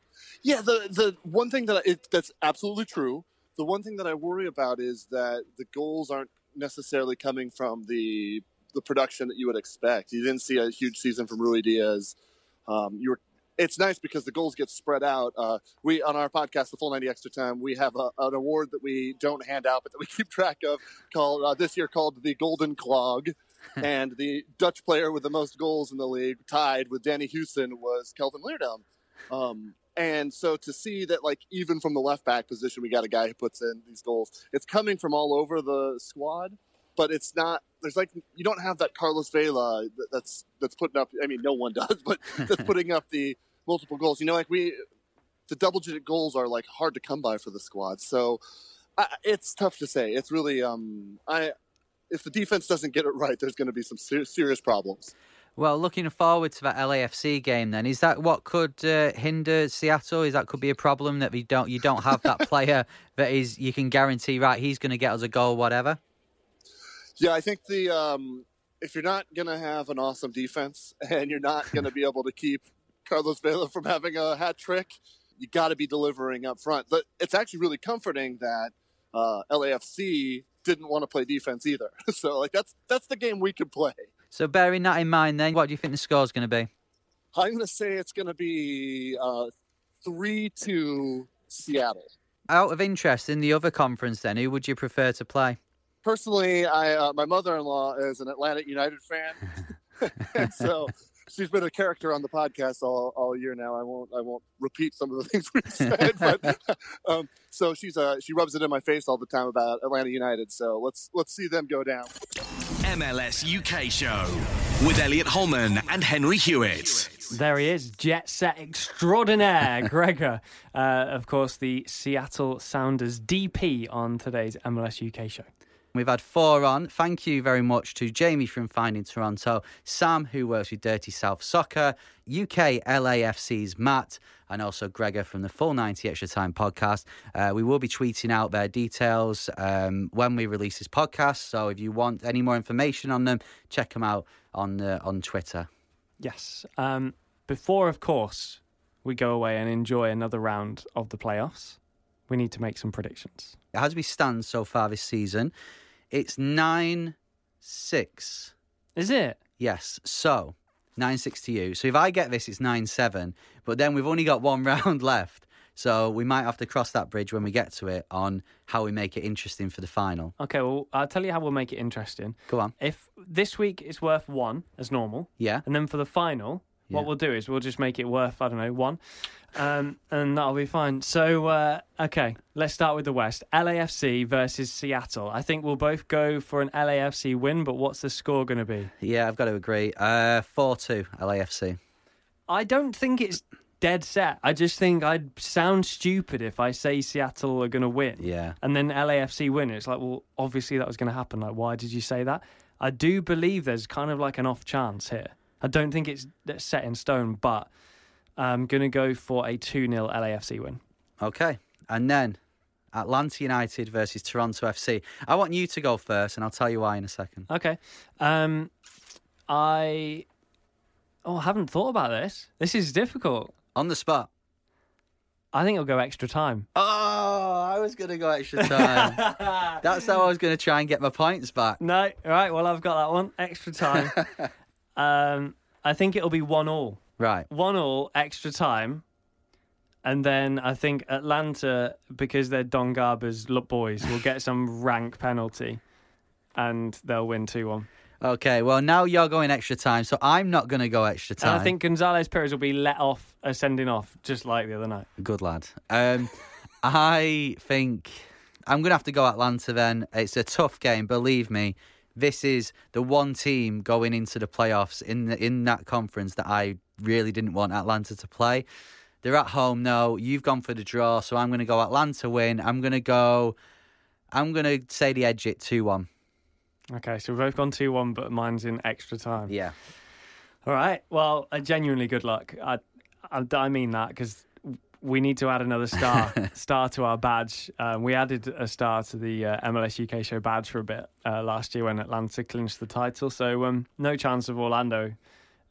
K: Yeah, the the one thing that I, it, that's absolutely true. The one thing that I worry about is that the goals aren't necessarily coming from the the production that you would expect. You didn't see a huge season from Rui Diaz. Um, you were. It's nice because the goals get spread out. Uh, we on our podcast, The Full ninety Extra Time, we have a, an award that we don't hand out, but that we keep track of, called uh, this year called the Golden Clog. And the Dutch player with the most goals in the league, tied with Danny Houston, was Kelvin Leerdam. Um, and so to see that, like, even from the left back position, we got a guy who puts in these goals. It's coming from all over the squad, but it's not. There's like you don't have that Carlos Vela that's that's putting up. I mean, no one does, but that's putting up the multiple goals. You know, like we, the double-digit goals are like hard to come by for the squad. So I, it's tough to say. It's really um I. If the defense doesn't get it right, there's going to be some ser- serious problems.
E: Well, looking forward to that L A F C game then, is that what could uh, hinder Seattle? Is that could be a problem that we don't you don't have that player that is you can guarantee, right, he's going to get us a goal, whatever?
K: Yeah, I think the um, if you're not going to have an awesome defense and you're not going to be able to keep Carlos Vela from having a hat trick, you got to be delivering up front. But it's actually really comforting that uh, L A F C didn't want to play defense either. So, like, that's that's the game we can play.
E: So, bearing that in mind, then, what do you think the score's going to be?
K: I'm going to say it's going to be uh, three two Seattle.
E: Out of interest, in the other conference, then, who would you prefer to play?
K: Personally, I uh, my mother-in-law is an Atlanta United fan, and so she's been a character on the podcast all, all year now. I won't I won't repeat some of the things we've said, but um, so she's uh, she rubs it in my face all the time about Atlanta United. So let's let's see them go down.
F: M L S U K Show with Elliot Holman and Henry Hewitt.
G: There he is, jet set extraordinaire, Gregor. Uh, of course, the Seattle Sounders D P on today's M L S U K Show.
E: We've had four on. Thank you very much to Jamie from Finding Toronto, Sam, who works with Dirty South Soccer, U K L A F C's Matt, and also Gregor from the Full ninety Extra Time podcast. Uh, we will be tweeting out their details um, when we release this podcast. So if you want any more information on them, check them out on uh, on Twitter.
G: Yes. Um, before, of course, we go away and enjoy another round of the playoffs, we need to make some predictions.
E: As we stand so far this season, it's nine six.
G: Is it?
E: Yes. So, nine six to you. So if I get this, it's nine seven. But then we've only got one round left. So we might have to cross that bridge when we get to it on how we make it interesting for the final.
G: Okay, well, I'll tell you how we'll make it interesting.
E: Go on.
G: If this week it's worth one, as normal.
E: Yeah.
G: And then for the final,
E: yeah.
G: what we'll do is we'll just make it worth, I don't know, one. Um, and that'll be fine. So, uh, okay, let's start with the West. L A F C versus Seattle. I think we'll both go for an L A F C win, but what's the score going to be?
E: Yeah, I've got to agree. Uh, four two L A F C.
G: I don't think it's dead set. I just think I'd sound stupid if I say Seattle are going to win.
E: Yeah.
G: And then L A F C win. It's like, well, obviously that was going to happen. Like, why did you say that? I do believe there's kind of like an off chance here. I don't think it's set in stone, but I'm going to go for a two nil L A F C win.
E: Okay. And then Atlanta United versus Toronto F C. I want you to go first, and I'll tell you why in a second.
G: Okay. Um, I... Oh, I haven't thought about this. This is difficult.
E: On the spot.
G: I think it'll go extra time.
E: Oh, I was going to go extra time. That's how I was going to try and get my points back.
G: No. All right, well, I've got that one. Extra time. um, I think it'll be one all.
E: Right.
G: One all, extra time. And then I think Atlanta, because they're Don Garber's boys, will get some rank penalty. And they'll win two one.
E: Okay, well, now you're going extra time, so I'm not going to go extra time.
G: And I think Gonzalez Perez will be let off, uh, sending off, just like the other night.
E: Good lad. Um, I think I'm going to have to go Atlanta then. It's a tough game, believe me. This is the one team going into the playoffs in the, in that conference that I really didn't want Atlanta to play. They're at home now. You've gone for the draw, so I'm going to go Atlanta win. I'm going to go, I'm going to say the edge it two one.
G: Okay, so we've both gone two one, but mine's in extra time.
E: Yeah.
G: All right. Well, uh, genuinely good luck. I, I, I mean that because we need to add another star star to our badge. Um, we added a star to the uh, M L S U K Show badge for a bit uh, last year when Atlanta clinched the title. So um, no chance of Orlando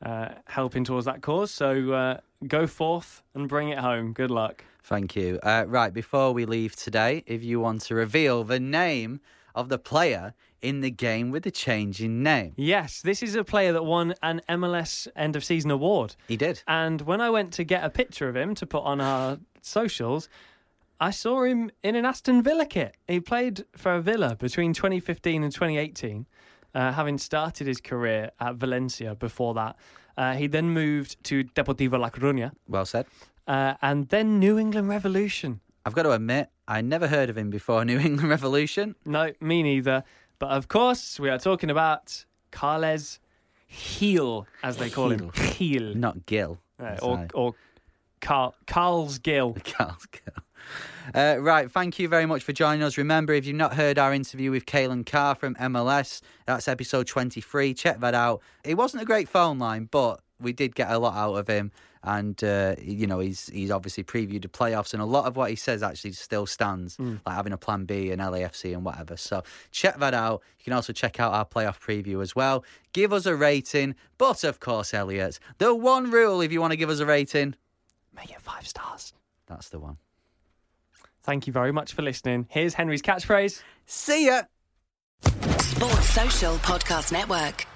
G: uh, helping towards that cause. So uh, go forth and bring it home. Good luck.
E: Thank you. Uh, right, before we leave today, if you want to reveal the name of the player in the game with the change in name.
G: Yes, this is a player that won an M L S end of season award.
E: He did.
G: And when I went to get a picture of him to put on our socials, I saw him in an Aston Villa kit. He played for Villa between twenty fifteen and twenty eighteen, uh, having started his career at Valencia before that. Uh, he then moved to Deportivo La Coruña.
E: Well said.
G: Uh, and then New England Revolution.
E: I've got to admit, I never heard of him before New England Revolution.
G: No, me neither. But of course, we are talking about Carles Gil, as they call him. Gil.
E: Not Gil.
G: Uh, or or Carl, Carl's Gil.
E: Carl's Gil. Uh, right, thank you very much for joining us. Remember, if you've not heard our interview with Caelan Carr from M L S, that's episode twenty-three. Check that out. It wasn't a great phone line, but we did get a lot out of him. And, uh, you know, he's he's obviously previewed the playoffs, and a lot of what he says actually still stands, mm. like having a plan B and L A F C and whatever. So check that out. You can also check out our playoff preview as well. Give us a rating. But, of course, Elliot, the one rule if you want to give us a rating,
G: make it five stars.
E: That's the one.
G: Thank you very much for listening. Here's Henry's catchphrase.
E: See ya!
L: Sports Social Podcast Network.